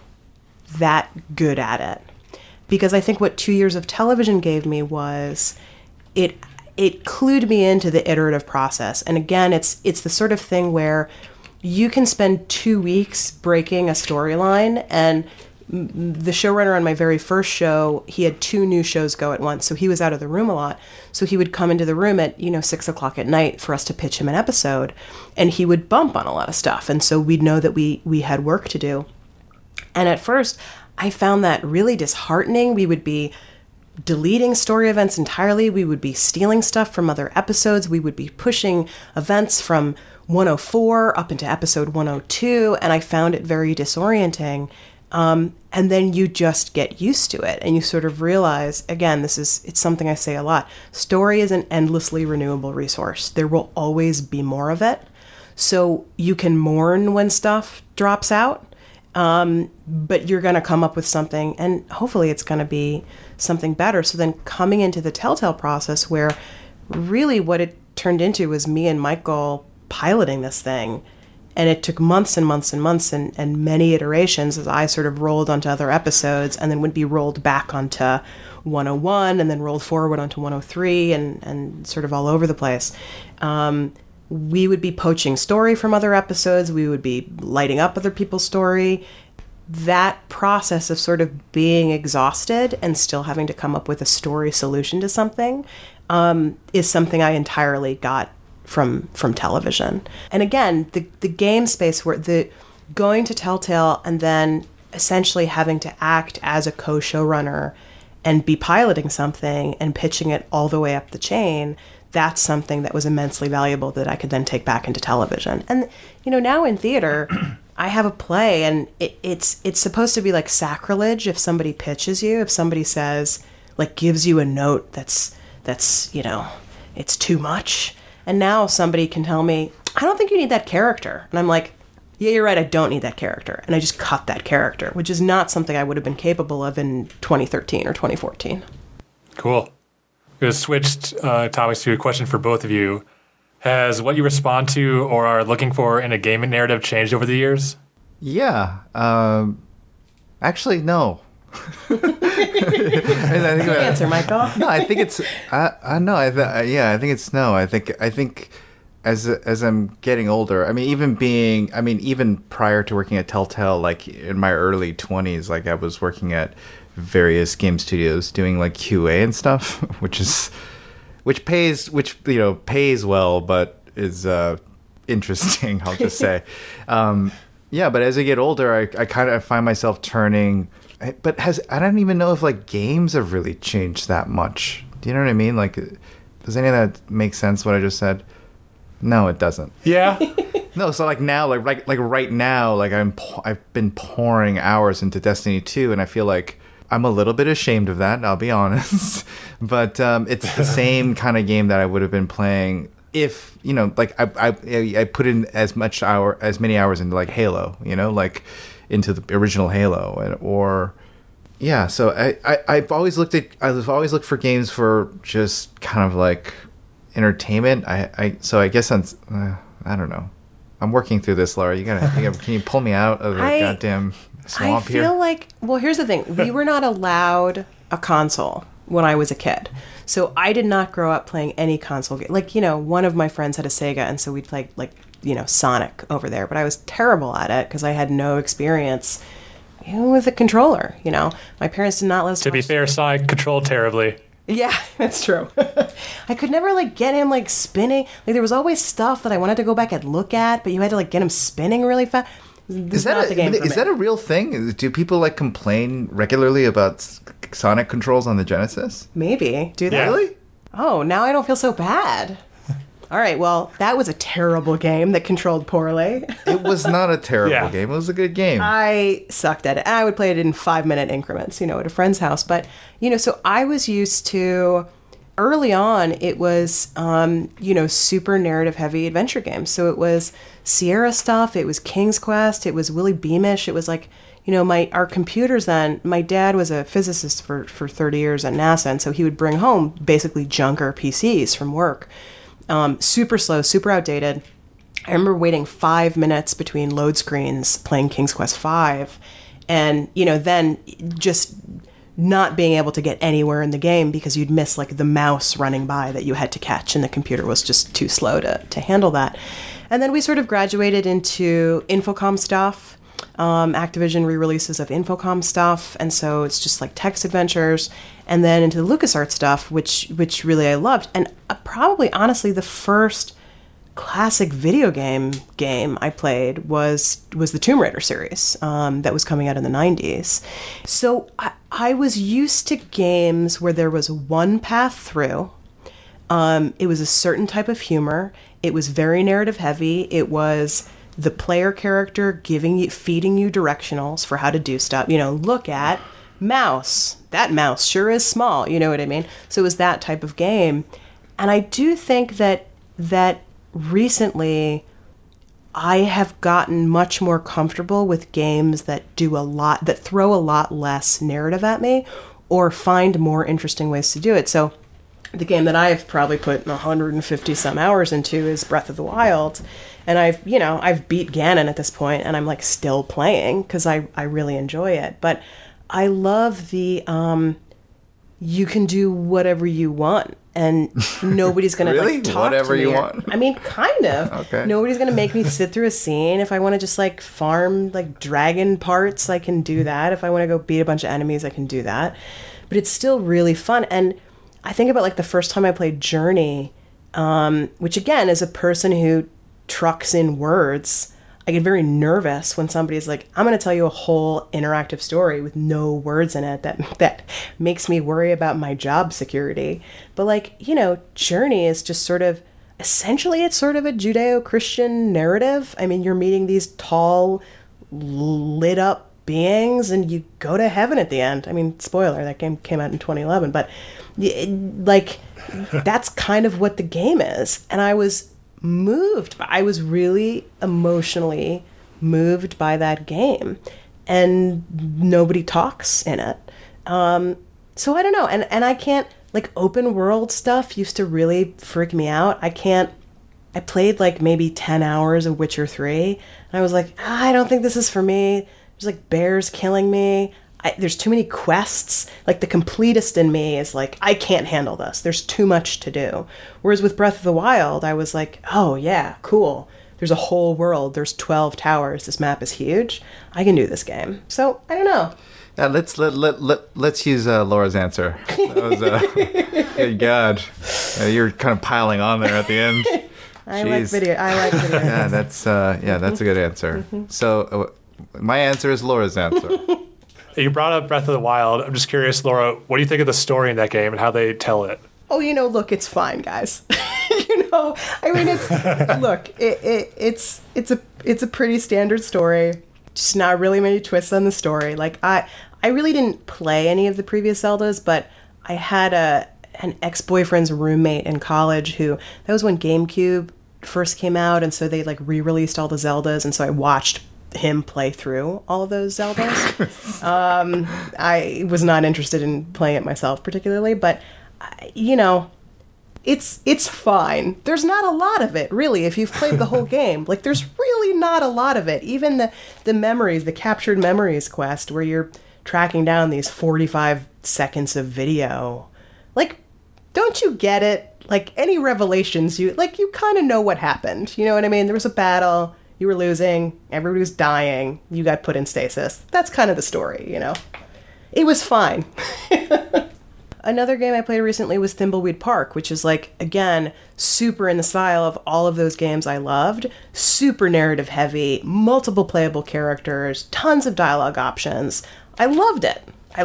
[SPEAKER 4] that good at it. Because I think what 2 years of television gave me was it clued me into the iterative process. And again, it's the sort of thing where you can spend 2 weeks breaking a storyline. And the showrunner on my very first show, he had 2 new shows go at once, so he was out of the room a lot. So he would come into the room at 6 o'clock at night for us to pitch him an episode, and he would bump on a lot of stuff, and so we'd know that we had work to do. And at first, I found that really disheartening. We would be deleting story events entirely. We would be stealing stuff from other episodes. We would be pushing events from 104 up into episode 102, and I found it very disorienting. And then you just get used to it, and you sort of realize, again, it's something I say a lot. Story is an endlessly renewable resource. There will always be more of it. So you can mourn when stuff drops out, but you're going to come up with something, and hopefully it's going to be something better. So then coming into the Telltale process, where really what it turned into was me and Michael piloting this thing. And it took months and months and months and many iterations as I sort of rolled onto other episodes and then would be rolled back onto 101 and then rolled forward onto 103 and sort of all over the place. We would be poaching story from other episodes. We would be lighting up other people's story. That process of sort of being exhausted and still having to come up with a story solution to something is something I entirely got from television. And again, the game space where going to Telltale and then essentially having to act as a co-showrunner and be piloting something and pitching it all the way up the chain, that's something that was immensely valuable that I could then take back into television. And now in theater, I have a play, and it's supposed to be like sacrilege if somebody pitches you, if somebody says, like, gives you a note that's it's too much. And now somebody can tell me, I don't think you need that character. And I'm like, yeah, you're right, I don't need that character. And I just cut that character, which is not something I would have been capable of in 2013 or 2014.
[SPEAKER 2] Cool. We switched topics to a question for both of you. Has what you respond to or are looking for in a game narrative changed over the years?
[SPEAKER 3] Yeah. Actually, no.
[SPEAKER 4] Answer, Michael.
[SPEAKER 3] No, I think it's. No, I think it's no. I think as I'm getting older, even prior to working at Telltale, like in my early 20s, like I was working at various game studios doing like QA and stuff, which pays well, but is interesting, I'll just say. Yeah, but as I get older, I kind of find myself turning. But I don't even know if like games have really changed that much. Do you know what I mean? Like, does any of that make sense? What I just said? No, it doesn't.
[SPEAKER 1] Yeah.
[SPEAKER 3] No, so like now, like right now, like I've been pouring hours into Destiny 2, and I feel like I'm a little bit ashamed of that. I'll be honest, but it's the same kind of game that I would have been playing if like I put in as many hours into like Halo, like into the original Halo, or yeah. So I've always looked looked for games for just kind of like entertainment. So I guess I don't know. I'm working through this, Laura. Can you pull me out of the goddamn swamp here?
[SPEAKER 4] I feel like, well, here's the thing. We were not allowed a console when I was a kid. So I did not grow up playing any console game. Like, one of my friends had a Sega, and so we'd play, like, Sonic over there. But I was terrible at it because I had no experience with a controller, My parents did not let us
[SPEAKER 2] To be fair, Sonic controlled terribly.
[SPEAKER 4] Yeah, that's true. I could never, like, get him, like, spinning. Like, there was always stuff that I wanted to go back and look at, but you had to, like, get him spinning really fast.
[SPEAKER 3] Is that a real thing? Do people like complain regularly about Sonic controls on the Genesis?
[SPEAKER 4] Maybe. Do they?
[SPEAKER 1] Yeah.
[SPEAKER 3] Really?
[SPEAKER 4] Oh, now I don't feel so bad. All right, well, that was a terrible game that controlled poorly.
[SPEAKER 3] It was not a terrible
[SPEAKER 1] Yeah.
[SPEAKER 3] game. It was a good game.
[SPEAKER 4] I sucked at it. And I would play it in 5-minute increments, at a friend's house. But, so I was used to, early on, it was, super narrative heavy adventure games. So it was Sierra stuff. It was King's Quest. It was Willy Beamish. It was like, our computers then, my dad was a physicist for 30 years at NASA. And so he would bring home basically junker PCs from work. Super slow, super outdated. I remember waiting 5 minutes between load screens playing King's Quest V. And, then just not being able to get anywhere in the game because you'd miss like the mouse running by that you had to catch, and the computer was just too slow to handle that. And then we sort of graduated into Infocom stuff, Activision re-releases of Infocom stuff, and so it's just like text adventures, and then into the LucasArts stuff, which really I loved. And probably honestly the first classic video game I played was the Tomb Raider series that was coming out in the 90s. So I was used to games where there was one path through. It was a certain type of humor. It was very narrative heavy. It was the player character feeding you directionals for how to do stuff. Look at mouse. That mouse sure is small. You know what I mean? So it was that type of game. And I do think that recently I have gotten much more comfortable with games that throw a lot less narrative at me or find more interesting ways to do it. So the game that I've probably put 150 some hours into is Breath of the Wild. And I've beat Ganon at this point, and I'm like still playing because I really enjoy it. But I love the you can do whatever you want, and nobody's gonna
[SPEAKER 3] Really?
[SPEAKER 4] like talk
[SPEAKER 3] Whatever
[SPEAKER 4] to me.
[SPEAKER 3] you want?
[SPEAKER 4] I mean, kind of.
[SPEAKER 3] Okay.
[SPEAKER 4] Nobody's gonna make me sit through a scene. If I want to just like farm like dragon parts, I can do that. If I want to go beat a bunch of enemies, I can do that. But it's still really fun. And I think about like the first time I played Journey, which again is a person who trucks in words. I get very nervous when somebody's like, I'm going to tell you a whole interactive story with no words in it. That makes me worry about my job security. But like, Journey is just sort of, essentially it's sort of a Judeo-Christian narrative. I mean, you're meeting these tall, lit up beings and you go to heaven at the end. I mean, spoiler, that game came out in 2011, but like that's kind of what the game is. And I was moved. I was really emotionally moved by that game, and nobody talks in it. So I don't know, and I can't like open world stuff used to really freak me out. I played like maybe 10 hours of Witcher 3, and I was like, I don't think this is for me. There's like bears killing me. There's too many quests. Like the completist in me is like, I can't handle this. There's too much to do. Whereas with Breath of the Wild, I was like, oh yeah, cool. There's a whole world. There's 12 towers. This map is huge. I can do this game. So I don't know.
[SPEAKER 3] Let's use Laura's answer. That was, good God, you're kind of piling on there at the end.
[SPEAKER 4] I like video.
[SPEAKER 3] Yeah, that's a good answer. So my answer is Laura's answer.
[SPEAKER 1] You brought up Breath of the Wild. I'm just curious, Laura, what do you think of the story in that game and how they tell it?
[SPEAKER 4] Oh, look, it's fine, guys. I mean, it's a pretty standard story. Just not really many twists on the story. Like I really didn't play any of the previous Zeldas, but I had an ex-boyfriend's roommate in college that was when GameCube first came out, and so they like re-released all the Zeldas, and so I watched him play through all of those Zeldas. I was not interested in playing it myself particularly, but it's fine. There's not a lot of it, really, if you've played the whole game. Like, there's really not a lot of it. Even the memories, the captured memories quest, where you're tracking down these 45 seconds of video. Like, don't you get it? Like, any revelations, you kind of know what happened. You know what I mean? There was a battle, you were losing, everybody was dying, you got put in stasis. That's kind of the story, It was fine. Another game I played recently was Thimbleweed Park, which is like, again, super in the style of all of those games I loved. Super narrative heavy, multiple playable characters, tons of dialogue options. I loved it.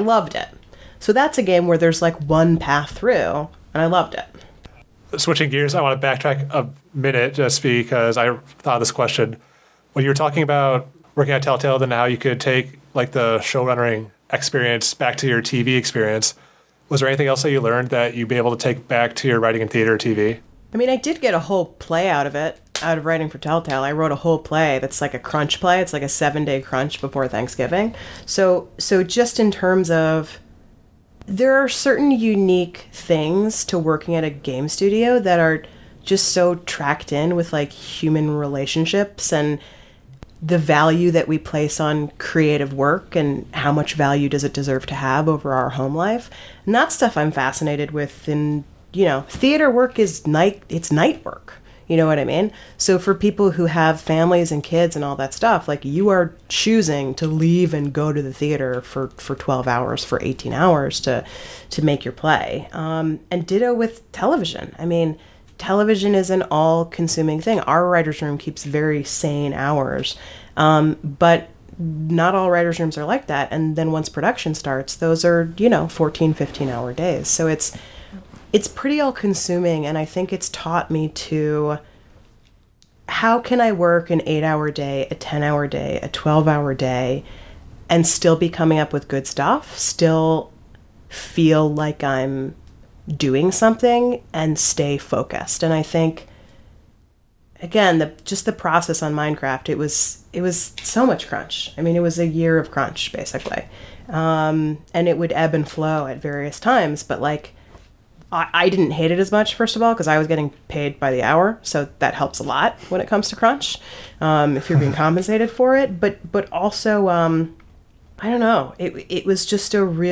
[SPEAKER 4] So that's a game where there's like one path through, and I loved it.
[SPEAKER 1] Switching gears, I want to backtrack a minute just because I thought of this question. When you were talking about working at Telltale, then how you could take like the showrunnering experience back to your TV experience, was there anything else that you learned that you'd be able to take back to your writing in theater or TV?
[SPEAKER 4] I mean, I did get a whole play out of writing for Telltale. I wrote a whole play that's like a crunch play. It's like a 7-day crunch before Thanksgiving. So just in terms of, there are certain unique things to working at a game studio that are just so tracked in with like human relationships and the value that we place on creative work and how much value does it deserve to have over our home life. And that stuff I'm fascinated with. And, theater work is night work. You know what I mean? So for people who have families and kids and all that stuff, like, you are choosing to leave and go to the theater for 12 hours, for 18 hours to make your play. And ditto with television. I mean, television is an all-consuming thing. Our writer's room keeps very sane hours, but not all writer's rooms are like that. And then once production starts, those are, 14, 15-hour days. So it's pretty all-consuming, and I think it's taught me to, how can I work an 8-hour day, a 10-hour day, a 12-hour day, and still be coming up with good stuff, still feel like I'm doing something, and stay focused. And I think, again, just the process on Minecraft, it was so much crunch. I mean, it was a year of crunch, basically. And it would ebb and flow at various times, but like, I didn't hate it as much, first of all, because I was getting paid by the hour, so that helps a lot when it comes to crunch, if you're being compensated for it. But also, I don't know, it was just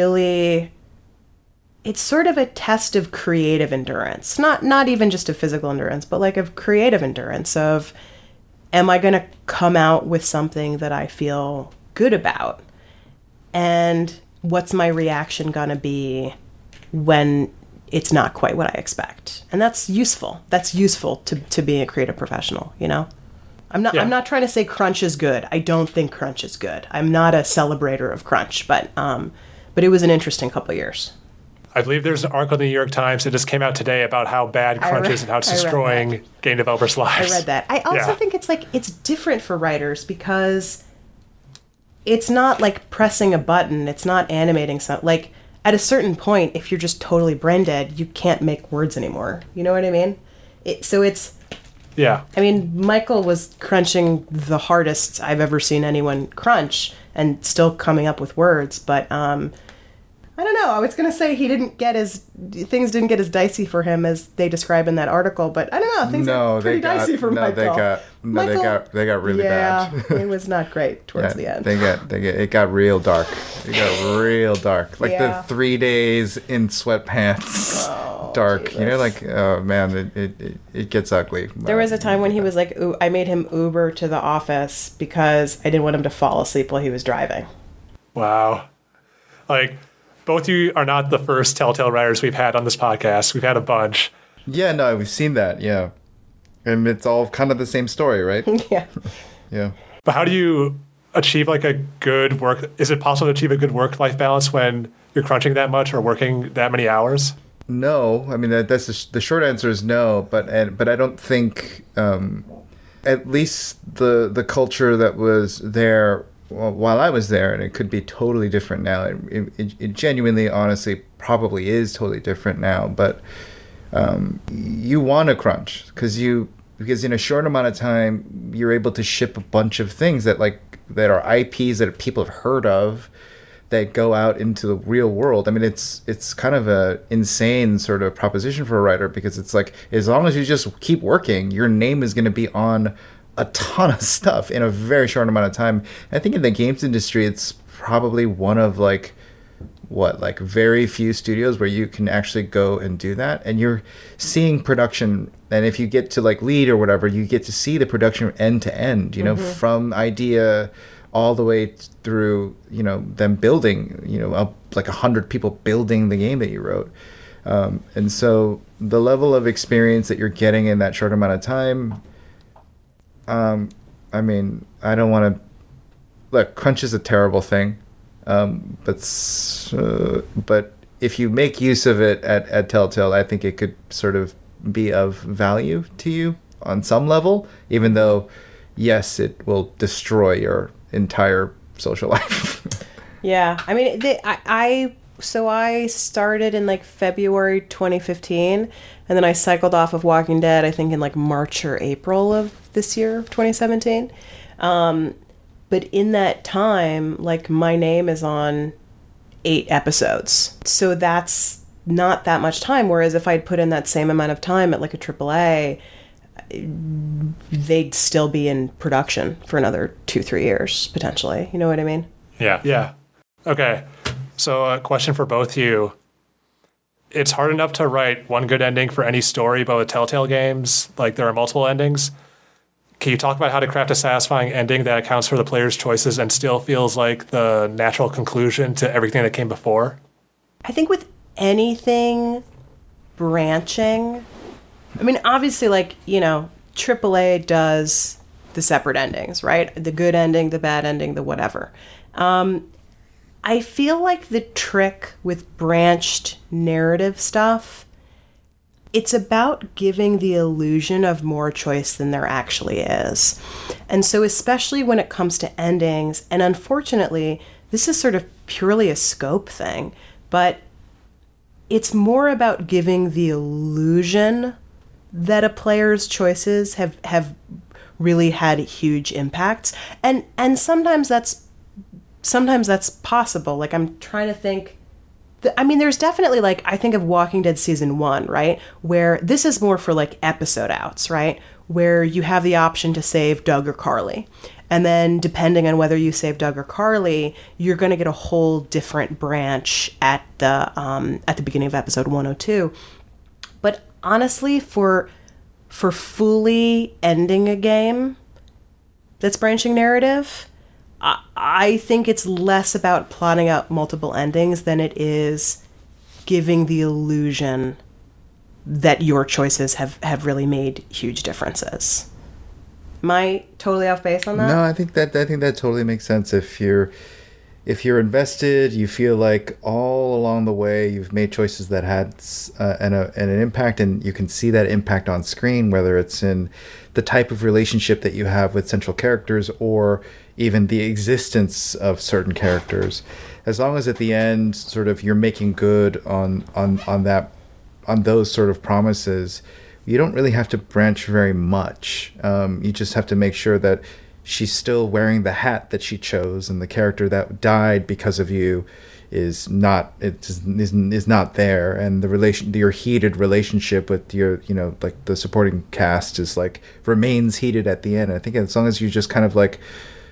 [SPEAKER 4] it's sort of a test of creative endurance, not even just of physical endurance, but like of creative endurance of, am I going to come out with something that I feel good about? And what's my reaction going to be when it's not quite what I expect? And that's useful. That's useful to being a creative professional, I'm not trying to say crunch is good. I don't think crunch is good. I'm not a celebrator of crunch, but it was an interesting couple of years.
[SPEAKER 1] I believe there's an article in the New York Times that just came out today about how bad crunch is and how it's destroying game developers' lives.
[SPEAKER 4] I read that. I also think it's different for writers because it's not like pressing a button. It's not animating something. Like, at a certain point, if you're just totally brain dead, you can't make words anymore. You know what I mean?
[SPEAKER 1] Yeah.
[SPEAKER 4] I mean, Michael was crunching the hardest I've ever seen anyone crunch and still coming up with words. But I don't know. I was going to say things didn't get as dicey for him as they describe in that article, but I don't know. Things are pretty dicey for Michael.
[SPEAKER 3] They got really bad.
[SPEAKER 4] It was not great towards the end.
[SPEAKER 3] It got real dark. It got real dark. Like the 3 days in sweatpants. Dark. Jesus. You know, like, oh man, it gets ugly.
[SPEAKER 4] There was a time when he was like, I made him Uber to the office because I didn't want him to fall asleep while he was driving.
[SPEAKER 1] Wow. Like, both of you are not the first Telltale writers we've had on this podcast. We've had a bunch.
[SPEAKER 3] Yeah, no, we've seen that, yeah. And it's all kind of the same story, right?
[SPEAKER 4] Yeah.
[SPEAKER 3] Yeah.
[SPEAKER 1] But how do you achieve like a good work? Is it possible to achieve a good work-life balance when you're crunching that much or working that many hours?
[SPEAKER 3] No, I mean that's the short answer is no. But I don't think at least the culture that was there while I was there, and it could be totally different now. It genuinely, honestly, probably is totally different now. But you want to crunch because in a short amount of time you're able to ship a bunch of things that are IPs that people have heard of that go out into the real world. I mean, it's kind of a insane sort of proposition for a writer because it's like as long as you just keep working, your name is going to be on a ton of stuff in a very short amount of time. I think in the games industry, it's probably one of very few studios where you can actually go and do that. And you're seeing production. And if you get to like lead or whatever, you get to see the production end to end, you know, from idea all the way through, you know, them building, you know, like 100 people building the game that you wrote. And so the level of experience that you're getting in that short amount of time, I mean, I don't want to look, crunch is a terrible thing. But if you make use of it at Telltale, I think it could sort of be of value to you on some level, even though, yes, it will destroy your entire social life.
[SPEAKER 4] Yeah. I mean, I started in like February 2015, and then I cycled off of Walking Dead, I think in like March or April of this year, 2017. But in that time, like my name is on 8 episodes. So that's not that much time. Whereas if I'd put in that same amount of time at like a AAA, they'd still be in production for another 2-3 years, potentially. You know what I mean?
[SPEAKER 1] Yeah. Yeah. Okay. So a question for both of you. It's hard enough to write one good ending for any story, but with Telltale games, like there are multiple endings. Can you talk about how to craft a satisfying ending that accounts for the player's choices and still feels like the natural conclusion to everything that came before?
[SPEAKER 4] I think with anything branching, I mean, obviously, like, you know, AAA does the separate endings, right? The good ending, the bad ending, the whatever. I feel like the trick with branched narrative stuff, it's about giving the illusion of more choice than there actually is. And so especially when it comes to endings, and unfortunately, this is sort of purely a scope thing, but it's more about giving the illusion that a player's choices have really had huge impacts. And sometimes that's possible. Like, I'm trying to think. I mean, there's definitely, like, I think of Walking Dead Season 1, right? Where this is more for, like, episode outs, right? Where you have the option to save Doug or Carly. And then, depending on whether you save Doug or Carly, you're going to get a whole different branch at the beginning of episode 102. But honestly, for fully ending a game that's branching narrative, I think it's less about plotting out multiple endings than it is giving the illusion that your choices have really made huge differences. Am I totally off base on that?
[SPEAKER 3] No, I think that totally makes sense. If you're invested, you feel like all along the way you've made choices that had an impact, and you can see that impact on screen, whether it's in the type of relationship that you have with central characters or even the existence of certain characters. As long as at the end sort of you're making good on those sort of promises, you don't really have to branch very much. You just have to make sure that she's still wearing the hat that she chose, and the character that died because of you is not is not there, and your heated relationship with your like the supporting cast is like remains heated at the end. I think as long as you just kind of like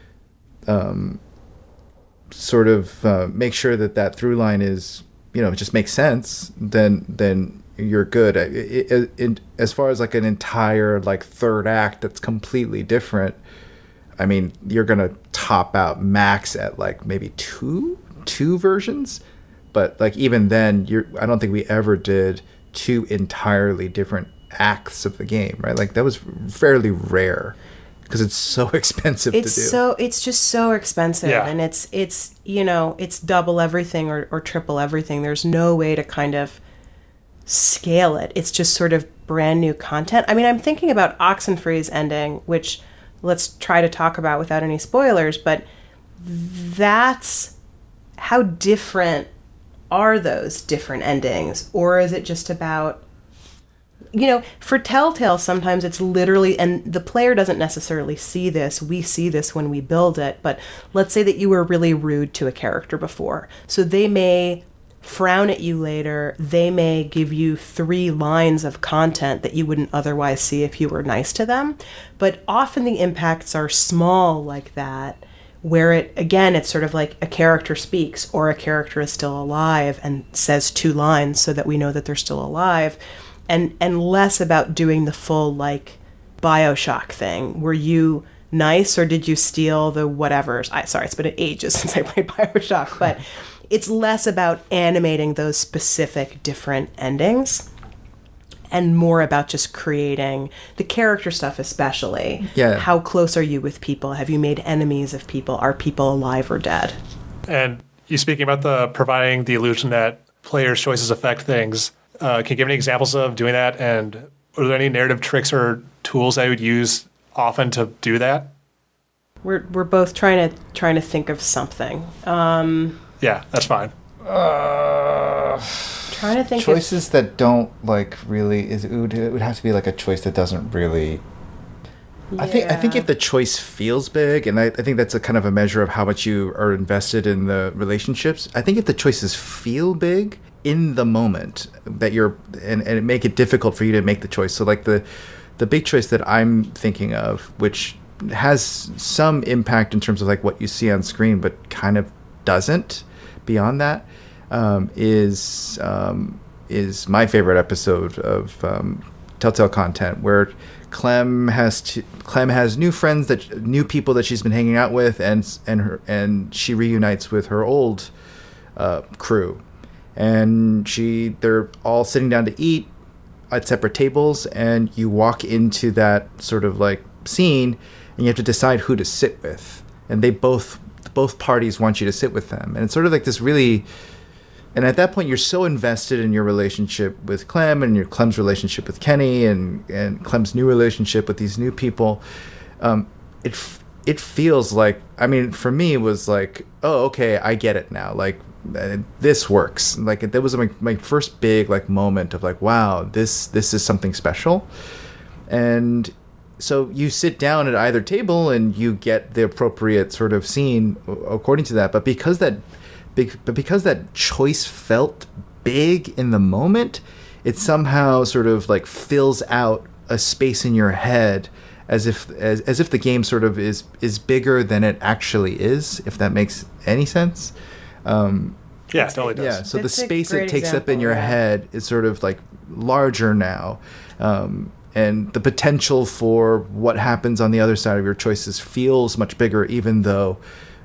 [SPEAKER 3] sort of make sure that through line is it just makes sense, then you're good. As far as like an entire like third act that's completely different, I mean, you're gonna top out max at like maybe two versions, but like even then, I don't think we ever did two entirely different acts of the game, right? Like that was fairly rare because it's so expensive to do.
[SPEAKER 4] It's just so expensive, and it's double everything or triple everything. There's no way to kind of scale it. It's just sort of brand new content. I mean, I'm thinking about Oxenfree's ending, which let's try to talk about without any spoilers, but that's how different are those different endings? Or is it just about, for Telltale, sometimes it's literally, and the player doesn't necessarily see this, we see this when we build it, but let's say that you were really rude to a character before. So they may frown at you later, they may give you 3 lines of content that you wouldn't otherwise see if you were nice to them. But often the impacts are small like that, where it's sort of like a character speaks or a character is still alive and says 2 lines so that we know that they're still alive, and less about doing the full like BioShock thing. Were you nice or did you steal the whatevers? Sorry, it's been ages since I played BioShock, but it's less about animating those specific different endings and more about just creating the character stuff, especially.
[SPEAKER 3] Yeah.
[SPEAKER 4] How close are you with people? Have you made enemies of people? Are people alive or dead?
[SPEAKER 1] And you speaking about providing the illusion that players' choices affect things. Can you give any examples of doing that? And are there any narrative tricks or tools that you would use often to do that?
[SPEAKER 4] We're both trying to think of something.
[SPEAKER 1] Yeah, that's fine.
[SPEAKER 4] Trying to think
[SPEAKER 3] choices that don't like really it would have to be like a choice that doesn't really. Yeah. I think if the choice feels big, and I think that's a kind of a measure of how much you are invested in the relationships. I think if the choices feel big in the moment that you're and it make it difficult for you to make the choice. So like the big choice that I'm thinking of, which has some impact in terms of like what you see on screen, but kind of doesn't beyond that, is my favorite episode of Telltale content, where Clem has new friends, new people that she's been hanging out with, and she reunites with her old crew, and they're all sitting down to eat at separate tables, and you walk into that sort of like scene, and you have to decide who to sit with, and both parties want you to sit with them, and it's sort of like this really. And at that point, you're so invested in your relationship with Clem and Clem's relationship with Kenny and Clem's new relationship with these new people. It feels like, I mean, for me, it was like, oh, okay, I get it now. Like, this works. Like, that was my first big like moment of like, wow, this is something special. And so you sit down at either table and you get the appropriate sort of scene according to that. But because that choice felt big in the moment, it somehow sort of like fills out a space in your head as if the game sort of is bigger than it actually is, if that makes any sense.
[SPEAKER 1] Yeah, it totally does.
[SPEAKER 3] Yeah, so
[SPEAKER 4] That's
[SPEAKER 3] the space it takes
[SPEAKER 4] example,
[SPEAKER 3] up in your head is sort of like larger now. And the potential for what happens on the other side of your choices feels much bigger, even though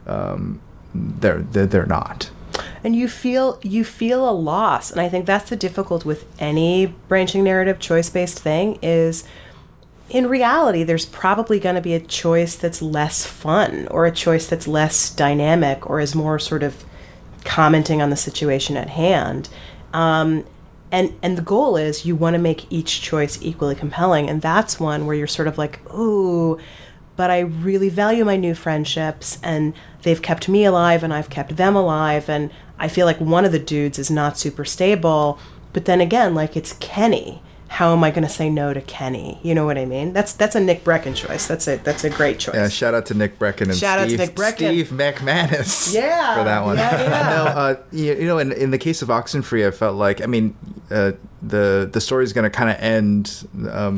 [SPEAKER 3] they're not.
[SPEAKER 4] And you feel a loss, and I think that's the difficulty with any branching narrative choice-based thing is, in reality, there's probably going to be a choice that's less fun, or a choice that's less dynamic, or is more sort of commenting on the situation at hand. And the goal is you want to make each choice equally compelling, and that's one where you're sort of like, ooh, but I really value my new friendships, and they've kept me alive, and I've kept them alive, and I feel like one of the dudes is not super stable. But then again, like, it's Kenny, how am I going to say no to Kenny? You know what I mean? That's a Nick Brecken choice. That's a great choice.
[SPEAKER 3] Yeah, shout out to Nick Brecken and Steve McManus.
[SPEAKER 4] Yeah,
[SPEAKER 3] for that one.
[SPEAKER 4] Yeah.
[SPEAKER 3] No, in the case of Oxenfree, I felt like, I mean, the story is going to kind of end.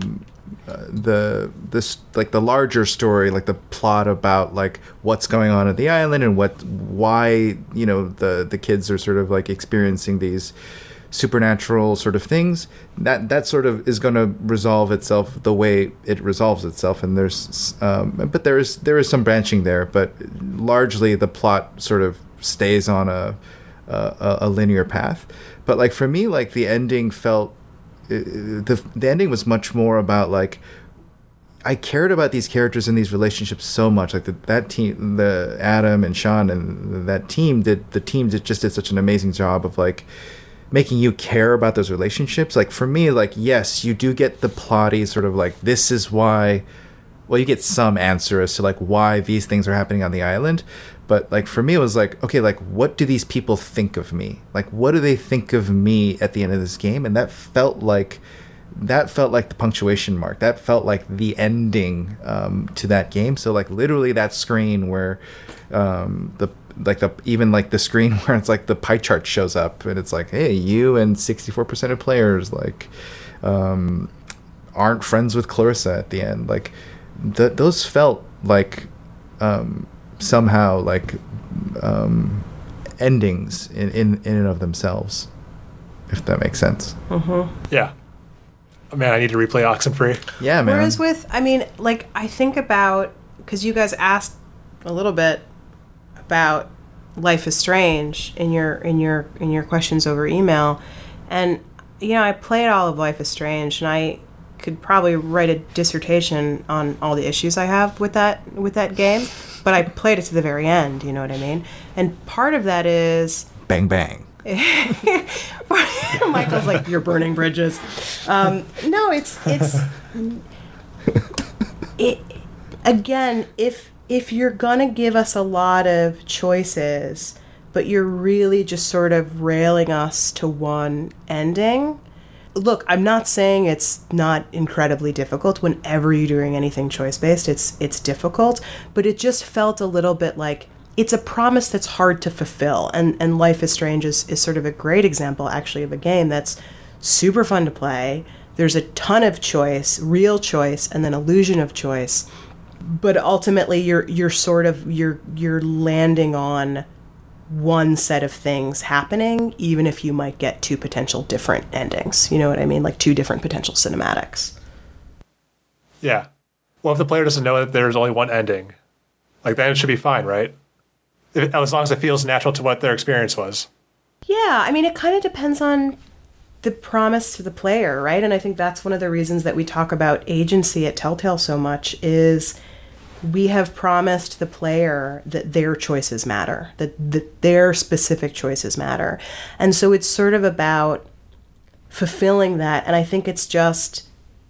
[SPEAKER 3] The larger story, like the plot about like what's going on at the island and why the kids are sort of like experiencing these supernatural sort of things, that sort of is going to resolve itself the way it resolves itself, and there is some branching there, but largely the plot sort of stays on a linear path. But like for me, like the ending felt the ending was much more about like I cared about these characters and these relationships so much. Like that team, the Adam and Sean and that team did such an amazing job of like making you care about those relationships. Like for me, like yes, you do get the plotty sort of like this is why. Well, you get some answer as to like why these things are happening on the island, but like for me, it was like okay, like what do these people think of me? Like what do they think of me at the end of this game? And that felt like the punctuation mark. That felt like the ending to that game. So like literally that screen where even the screen where it's like the pie chart shows up and it's like, hey, you and 64% of players like aren't friends with Clarissa at the end. Like those felt like somehow like endings in and of themselves, if that makes sense.
[SPEAKER 4] Mm-hmm.
[SPEAKER 1] Yeah. Man, I need to replay Oxenfree.
[SPEAKER 3] Yeah, man.
[SPEAKER 4] Whereas I think about, because you guys asked a little bit about Life is Strange in your questions over email, and I played all of Life is Strange, and I could probably write a dissertation on all the issues I have with that game, but I played it to the very end. You know what I mean? And part of that is
[SPEAKER 3] bang bang.
[SPEAKER 4] Michael's like, you're burning bridges. No, again, if you're gonna give us a lot of choices, but you're really just sort of railing us to one ending. Look, I'm not saying it's not incredibly difficult. Whenever you're doing anything choice-based, it's difficult, but it just felt a little bit like it's a promise that's hard to fulfill. And Life is Strange is sort of a great example, actually, of a game that's super fun to play. There's a ton of choice, real choice, and then illusion of choice. But ultimately, you're landing on one set of things happening, even if you might get two potential different endings. You know what I mean? Like two different potential cinematics.
[SPEAKER 1] Yeah. Well, if the player doesn't know that there's only one ending, like then it should be fine, right? As long as it feels natural to what their experience was.
[SPEAKER 4] Yeah, I mean, it kind of depends on the promise to the player, right? And I think that's one of the reasons that we talk about agency at Telltale so much is we have promised the player that their choices matter, that their specific choices matter. And so it's sort of about fulfilling that. And I think it's just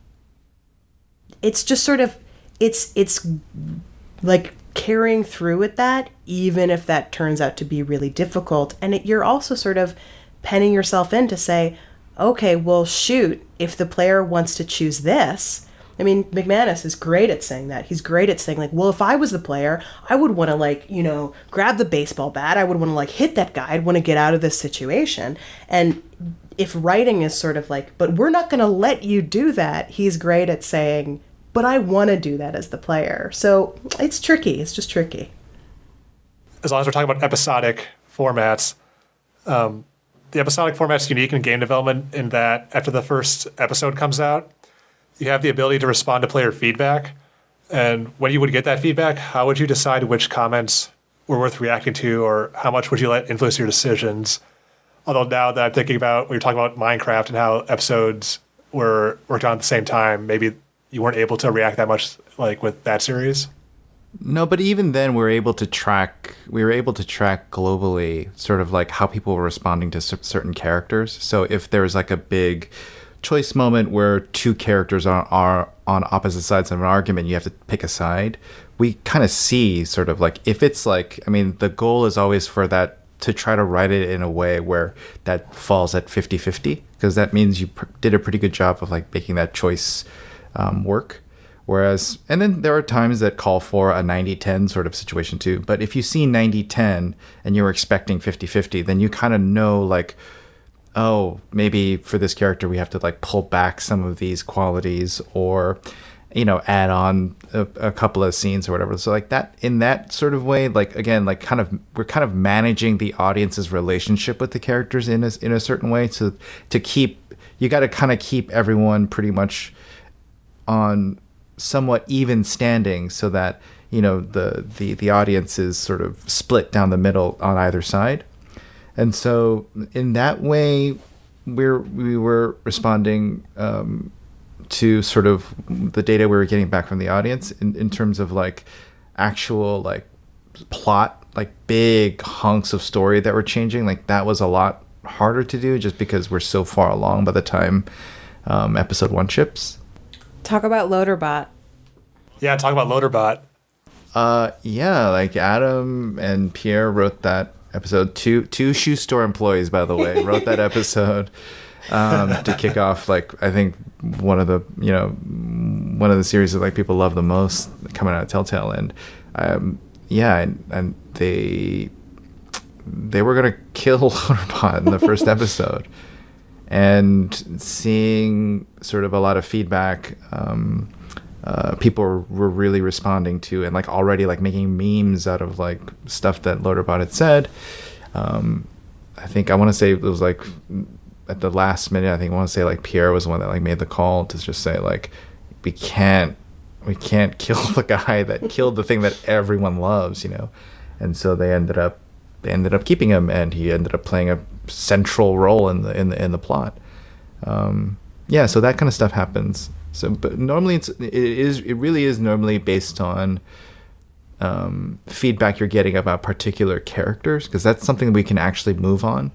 [SPEAKER 4] sort of, it's like carrying through with that, even if that turns out to be really difficult. And you're also sort of penning yourself in to say, okay, well, shoot, if the player wants to choose this. I mean, McManus is great at saying that. He's great at saying, like, well, if I was the player, I would want to, grab the baseball bat. I would want to, hit that guy. I'd want to get out of this situation. And if writing is sort of like, but we're not going to let you do that, he's great at saying, but I want to do that as the player. So it's tricky. It's just tricky.
[SPEAKER 1] As long as we're talking about episodic formats, the episodic format's unique in game development in that after the first episode comes out, you have the ability to respond to player feedback. And when you would get that feedback, how would you decide which comments were worth reacting to, or how much would you let influence your decisions? Although now that I'm thinking about, when you're talking about Minecraft and how episodes were worked on at the same time, maybe you weren't able to react that much like with that series.
[SPEAKER 3] No, but even then we were able to track globally sort of like how people were responding to certain characters. So if there was like a big choice moment where two characters are on opposite sides of an argument, you have to pick a side. We kind of see sort of like, if it's like, I mean, the goal is always for that to try to write it in a way where that falls at 50-50, because that means you did a pretty good job of like making that choice work. Whereas, and then there are times that call for a 90-10 sort of situation too. But if you see 90-10 and you're expecting 50-50, then you kind of know like, oh, maybe for this character we have to like pull back some of these qualities, or, you know, add on a couple of scenes or whatever. So like that, in that sort of way, like again, like kind of, we're kind of managing the audience's relationship with the characters in a certain way to keep, you got to kind of keep everyone pretty much on somewhat even standing, so that, you know, the audience is sort of split down the middle on either side. And so in that way, we were responding to sort of the data we were getting back from the audience in terms of like actual like plot, like big hunks of story that were changing. Like that was a lot harder to do just because we're so far along by the time episode 1 ships.
[SPEAKER 4] Talk about Loaderbot.
[SPEAKER 1] Yeah, talk about Loaderbot.
[SPEAKER 3] Yeah, like Adam and Pierre wrote that episode. Two shoe store employees, by the way, wrote that episode to kick off, like, I think one of the series that like people love the most coming out of Telltale. And and they were gonna kill Loaderbot in the first episode. And seeing sort of a lot of feedback, people were really responding to, and like already like making memes out of like stuff that Loaderbot had said. I think I want to say it was like at the last minute, I want to say like Pierre was the one that like made the call to just say like, we can't kill the guy that killed the thing that everyone loves, you know. And so they ended up keeping him, and he ended up playing a central role in the plot. So that kind of stuff happens. So, but normally it really is normally based on feedback you're getting about particular characters, because that's something we can actually move on.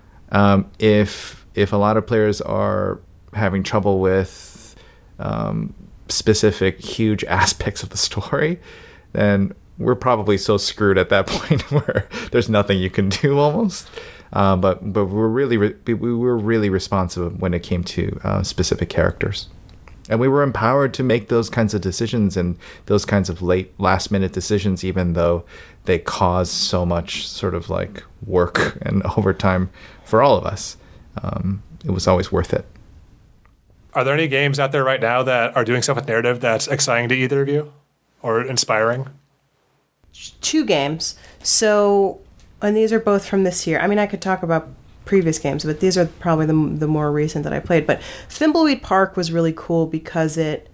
[SPEAKER 3] If a lot of players are having trouble with specific huge aspects of the story, then we're probably so screwed at that point where there's nothing you can do almost. But we were really responsive when it came to specific characters, and we were empowered to make those kinds of decisions and those kinds of last minute decisions, even though they cause so much sort of like work and overtime for all of us. It was always worth it.
[SPEAKER 1] Are there any games out there right now that are doing stuff with narrative that's exciting to either of you or inspiring?
[SPEAKER 4] 2 games. So, and these are both from this year. I mean, I could talk about previous games, but these are probably the more recent that I played. But Thimbleweed Park was really cool because it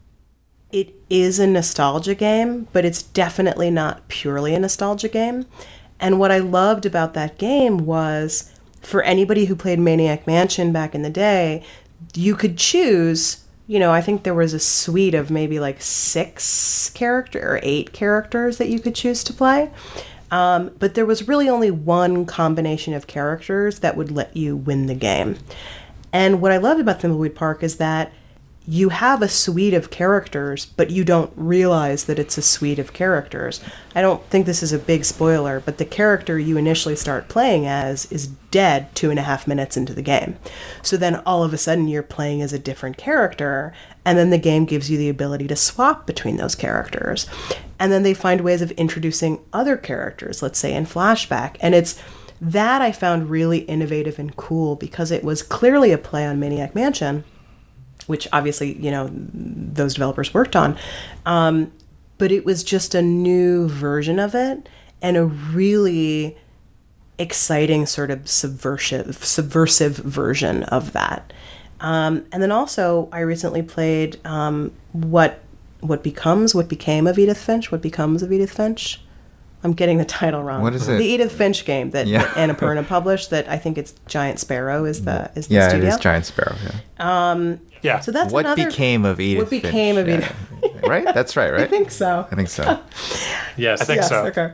[SPEAKER 4] is a nostalgia game, but it's definitely not purely a nostalgia game. And what I loved about that game was, for anybody who played Maniac Mansion back in the day, you could choose, you know, I think there was a suite of maybe like 6 or 8 characters that you could choose to play. But there was really only one combination of characters that would let you win the game. And what I loved about Thimbleweed Park is that you have a suite of characters, but you don't realize that it's a suite of characters. I don't think this is a big spoiler, but the character you initially start playing as is dead 2.5 minutes into the game. So then all of a sudden you're playing as a different character, and then the game gives you the ability to swap between those characters. And then they find ways of introducing other characters, let's say in flashback. And it's that I found really innovative and cool, because it was clearly a play on Maniac Mansion, which obviously, you know, those developers worked on. But it was just a new version of it, and a really exciting sort of subversive version of that. And then also, I recently played What Became of Edith Finch. I'm getting the title wrong.
[SPEAKER 3] What is it?
[SPEAKER 4] The Edith Finch game that Annapurna published, that I think it's Giant Sparrow is the studio.
[SPEAKER 3] Yeah, it is Giant Sparrow, yeah.
[SPEAKER 1] Yeah.
[SPEAKER 4] So that's
[SPEAKER 3] What
[SPEAKER 4] another...
[SPEAKER 3] became of Edith
[SPEAKER 4] What became
[SPEAKER 3] Finch?
[SPEAKER 4] of Edith...
[SPEAKER 3] Right? That's right?
[SPEAKER 4] I think so.
[SPEAKER 2] Yes.
[SPEAKER 1] I think so.
[SPEAKER 4] Okay.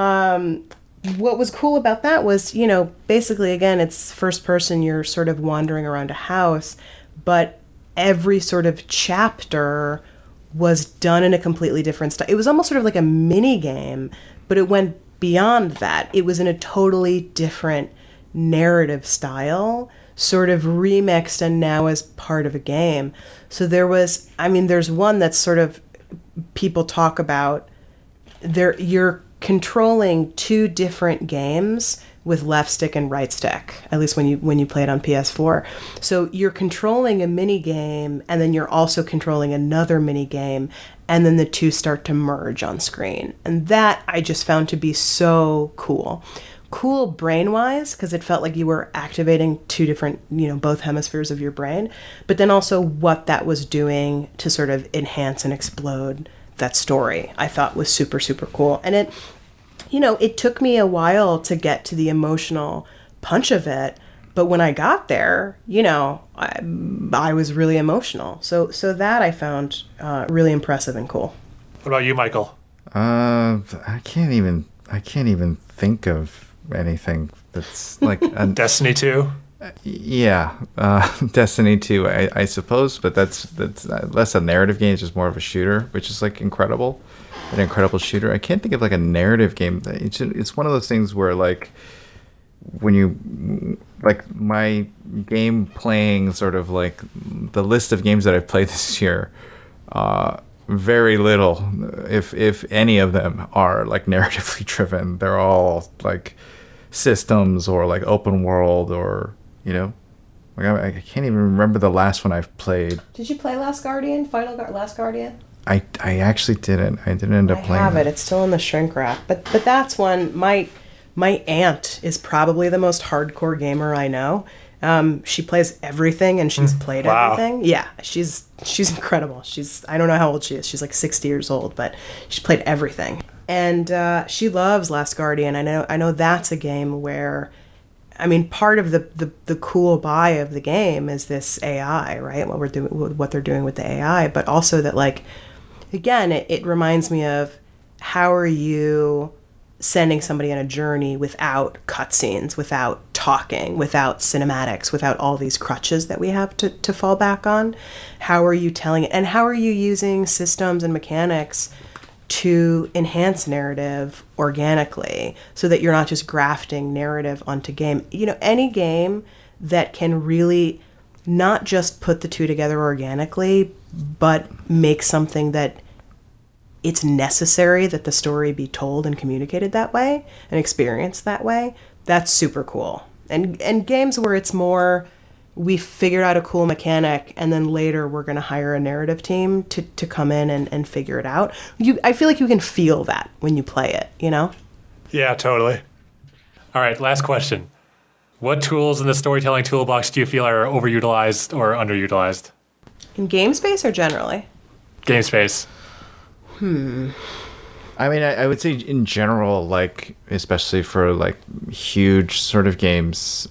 [SPEAKER 4] What was cool about that was, you know, basically, again, it's first person, you're sort of wandering around a house, but every sort of chapter was done in a completely different style. It was almost sort of like a mini game, but it went beyond that, it was in a totally different narrative style, sort of remixed and now as part of a game. So there's one that's sort of, people talk about, you're controlling two different games with left stick and right stick, at least when you play it on PS4. So you're controlling a mini game, and then you're also controlling another mini game, and then the two start to merge on screen. And that I just found to be so cool. Cool brain-wise, because it felt like you were activating two different, both hemispheres of your brain, but then also what that was doing to sort of enhance and explode that story, I thought was super, super cool. And it took me a while to get to the emotional punch of it, but when I got there, I was really emotional. So that I found really impressive and cool.
[SPEAKER 1] What about you, Michael?
[SPEAKER 3] I can't even think of anything that's like
[SPEAKER 1] Destiny 2?
[SPEAKER 3] Yeah, Destiny 2, I suppose, but that's less a narrative game. It's just more of a shooter, which is like incredible, an incredible shooter. I can't think of like a narrative game. It's one of those things where like when you like my game playing sort of like the list of games that I've played this year, very little, if any of them are like narratively driven. They're all like systems or like open world or like I can't even remember the last one I've played.
[SPEAKER 4] Did you play Last Guardian? Last Guardian?
[SPEAKER 3] I actually didn't. I didn't end up playing.
[SPEAKER 4] I have it. It's still in the shrink wrap. But that's one. My aunt is probably the most hardcore gamer I know. She plays everything, and she's played everything. Yeah, she's incredible. I don't know how old she is. She's like 60 years old, but she's played everything, and she loves Last Guardian. I know that's a game where, part of the cool buy of the game is this AI, right? What they're doing with the AI, but also that, like, again, it reminds me of how are you sending somebody on a journey without cutscenes, without talking, without cinematics, without all these crutches that we have to fall back on? How are you telling it? And how are you using systems and mechanics to enhance narrative organically so that you're not just grafting narrative onto game? Any game that can really not just put the two together organically, but make something that it's necessary that the story be told and communicated that way and experienced that way, that's super cool. And games where it's more, we figured out a cool mechanic and then later we're going to hire a narrative team to come in and figure it out. I feel like you can feel that when you play it,
[SPEAKER 1] Yeah, totally.
[SPEAKER 2] All right, last question. What tools in the storytelling toolbox do you feel are overutilized or underutilized?
[SPEAKER 4] In game space or generally?
[SPEAKER 2] Game space.
[SPEAKER 3] I would say in general, like, especially for like huge sort of games,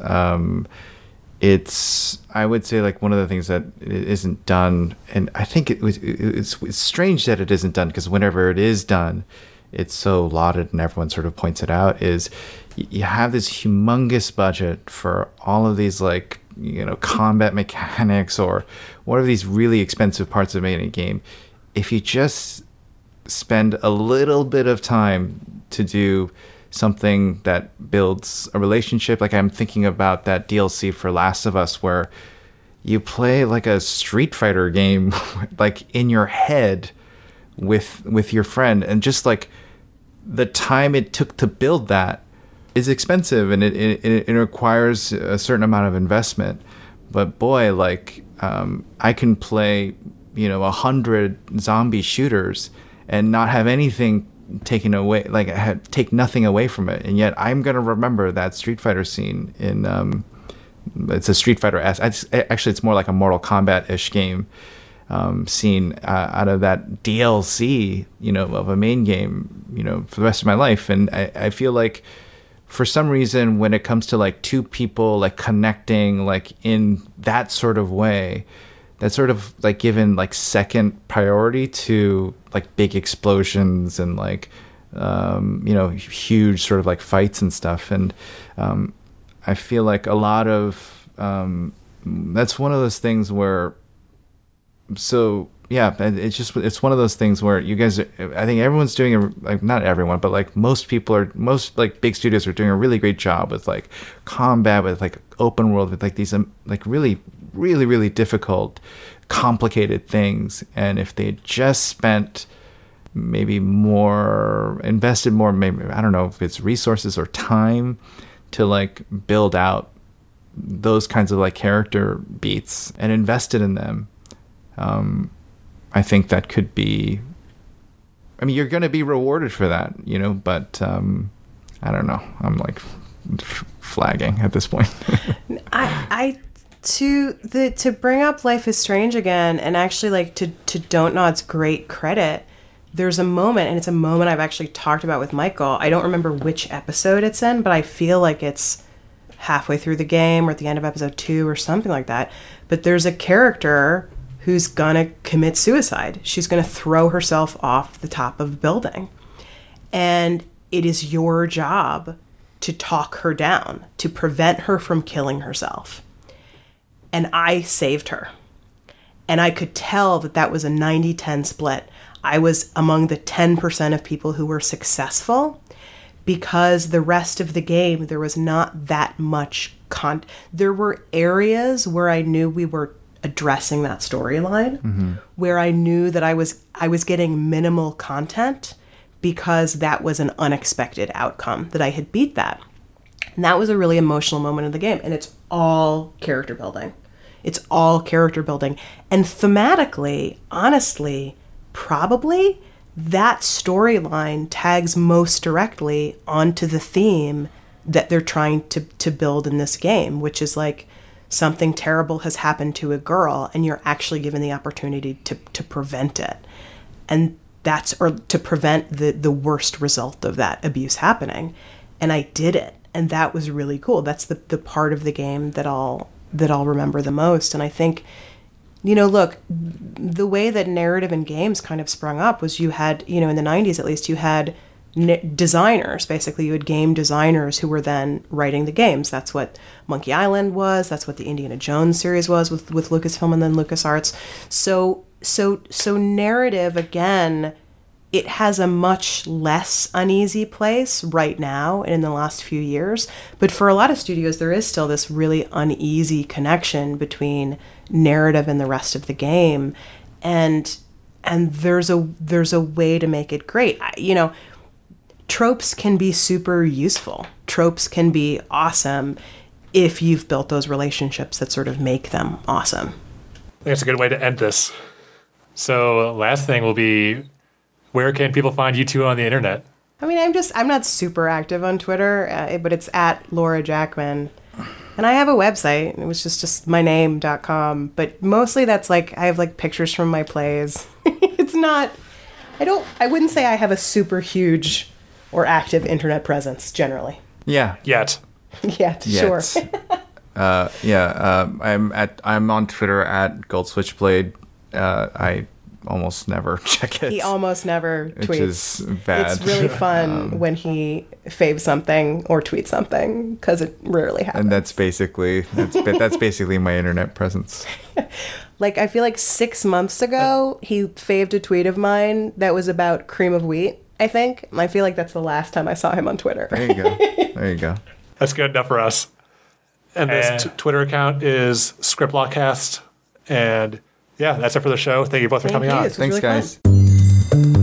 [SPEAKER 3] I would say like one of the things that isn't done, and I think it's strange that it isn't done, because whenever it is done, it's so lauded and everyone sort of points it out, is you have this humongous budget for all of these like, combat mechanics or what are these really expensive parts of making a game. If you just spend a little bit of time to do something that builds a relationship, like I'm thinking about that DLC for Last of Us where you play like a Street Fighter game like in your head with your friend, and just like the time it took to build that is expensive, and it requires a certain amount of investment. But boy, like I can play 100 zombie shooters and not have anything taken away, like take nothing away from it, and yet I'm gonna remember that Street Fighter scene in it's a Street Fighter actually it's more like a Mortal Kombat-ish game scene out of that DLC of a main game for the rest of my life. And I feel like for some reason when it comes to like two people like connecting like in that sort of way, that's sort of like given like second priority to like big explosions and like huge sort of like fights and stuff. And I feel like a lot of that's one of those things where, so yeah, and it's one of those things where you guys, I think everyone's doing like, not everyone, but like most like big studios are doing a really great job with like combat, with like open world, with like these like really, really, really difficult, complicated things. And if they just spent invested more, maybe, I don't know if it's resources or time to like build out those kinds of like character beats and invested in them, I think that could be, I mean, you're going to be rewarded for that, but I don't know. I'm like flagging at this point.
[SPEAKER 4] To bring up Life is Strange again, and actually like to Don't Nod's great credit, there's a moment, and it's a moment I've actually talked about with Michael. I don't remember which episode it's in, but I feel like it's halfway through the game or at the end of episode 2 or something like that. But there's a character who's gonna commit suicide. She's gonna throw herself off the top of a building. And it is your job to talk her down, to prevent her from killing herself. And I saved her. And I could tell that that was a 90-10 split. I was among the 10% of people who were successful, because the rest of the game, there was not that much there were areas where I knew we were addressing that storyline, where I knew that I was getting minimal content because that was an unexpected outcome, that I had beat that. And that was a really emotional moment in the game. And it's all character building. It's all character building. And thematically, honestly, probably that storyline tags most directly onto the theme that they're trying to build in this game, which is like something terrible has happened to a girl and you're actually given the opportunity to prevent it. And or to prevent the worst result of that abuse happening. And I did it. And that was really cool. That's the part of the game that I'll remember the most. And I think, look, the way that narrative in games kind of sprung up was you had, in the 90s at least, you had designers. Basically, you had game designers who were then writing the games. That's what Monkey Island was. That's what the Indiana Jones series was with Lucasfilm and then LucasArts. So narrative, again, it has a much less uneasy place right now and in the last few years. But for a lot of studios, there is still this really uneasy connection between narrative and the rest of the game. And there's a way to make it great. Tropes can be super useful. Tropes can be awesome if you've built those relationships that sort of make them awesome.
[SPEAKER 1] I think it's a good way to end this. So last thing will be, where can people find you two on the internet?
[SPEAKER 4] I mean, I'm not super active on Twitter, but it's at Laura Jackman. And I have a website, which is just myname.com. But mostly that's like, I have like pictures from my plays. It's not, I wouldn't say I have a super huge or active internet presence generally.
[SPEAKER 3] Yeah.
[SPEAKER 1] Yet.
[SPEAKER 4] Sure.
[SPEAKER 3] I'm on Twitter at GoldSwitchblade. I almost never check it.
[SPEAKER 4] He almost never tweets.
[SPEAKER 3] Which is bad.
[SPEAKER 4] It's really fun when he faves something or tweets something, because it rarely happens.
[SPEAKER 3] And that's basically my internet presence.
[SPEAKER 4] Like, I feel like 6 months ago, he faved a tweet of mine that was about cream of wheat, I think. I feel like that's the last time I saw him on Twitter.
[SPEAKER 3] There you go.
[SPEAKER 1] That's good enough for us. And this Twitter account is ScriptLockcast. And yeah, that's it for the show. Thank you both for coming on.
[SPEAKER 4] Thanks,
[SPEAKER 3] really
[SPEAKER 4] guys.
[SPEAKER 3] Fun.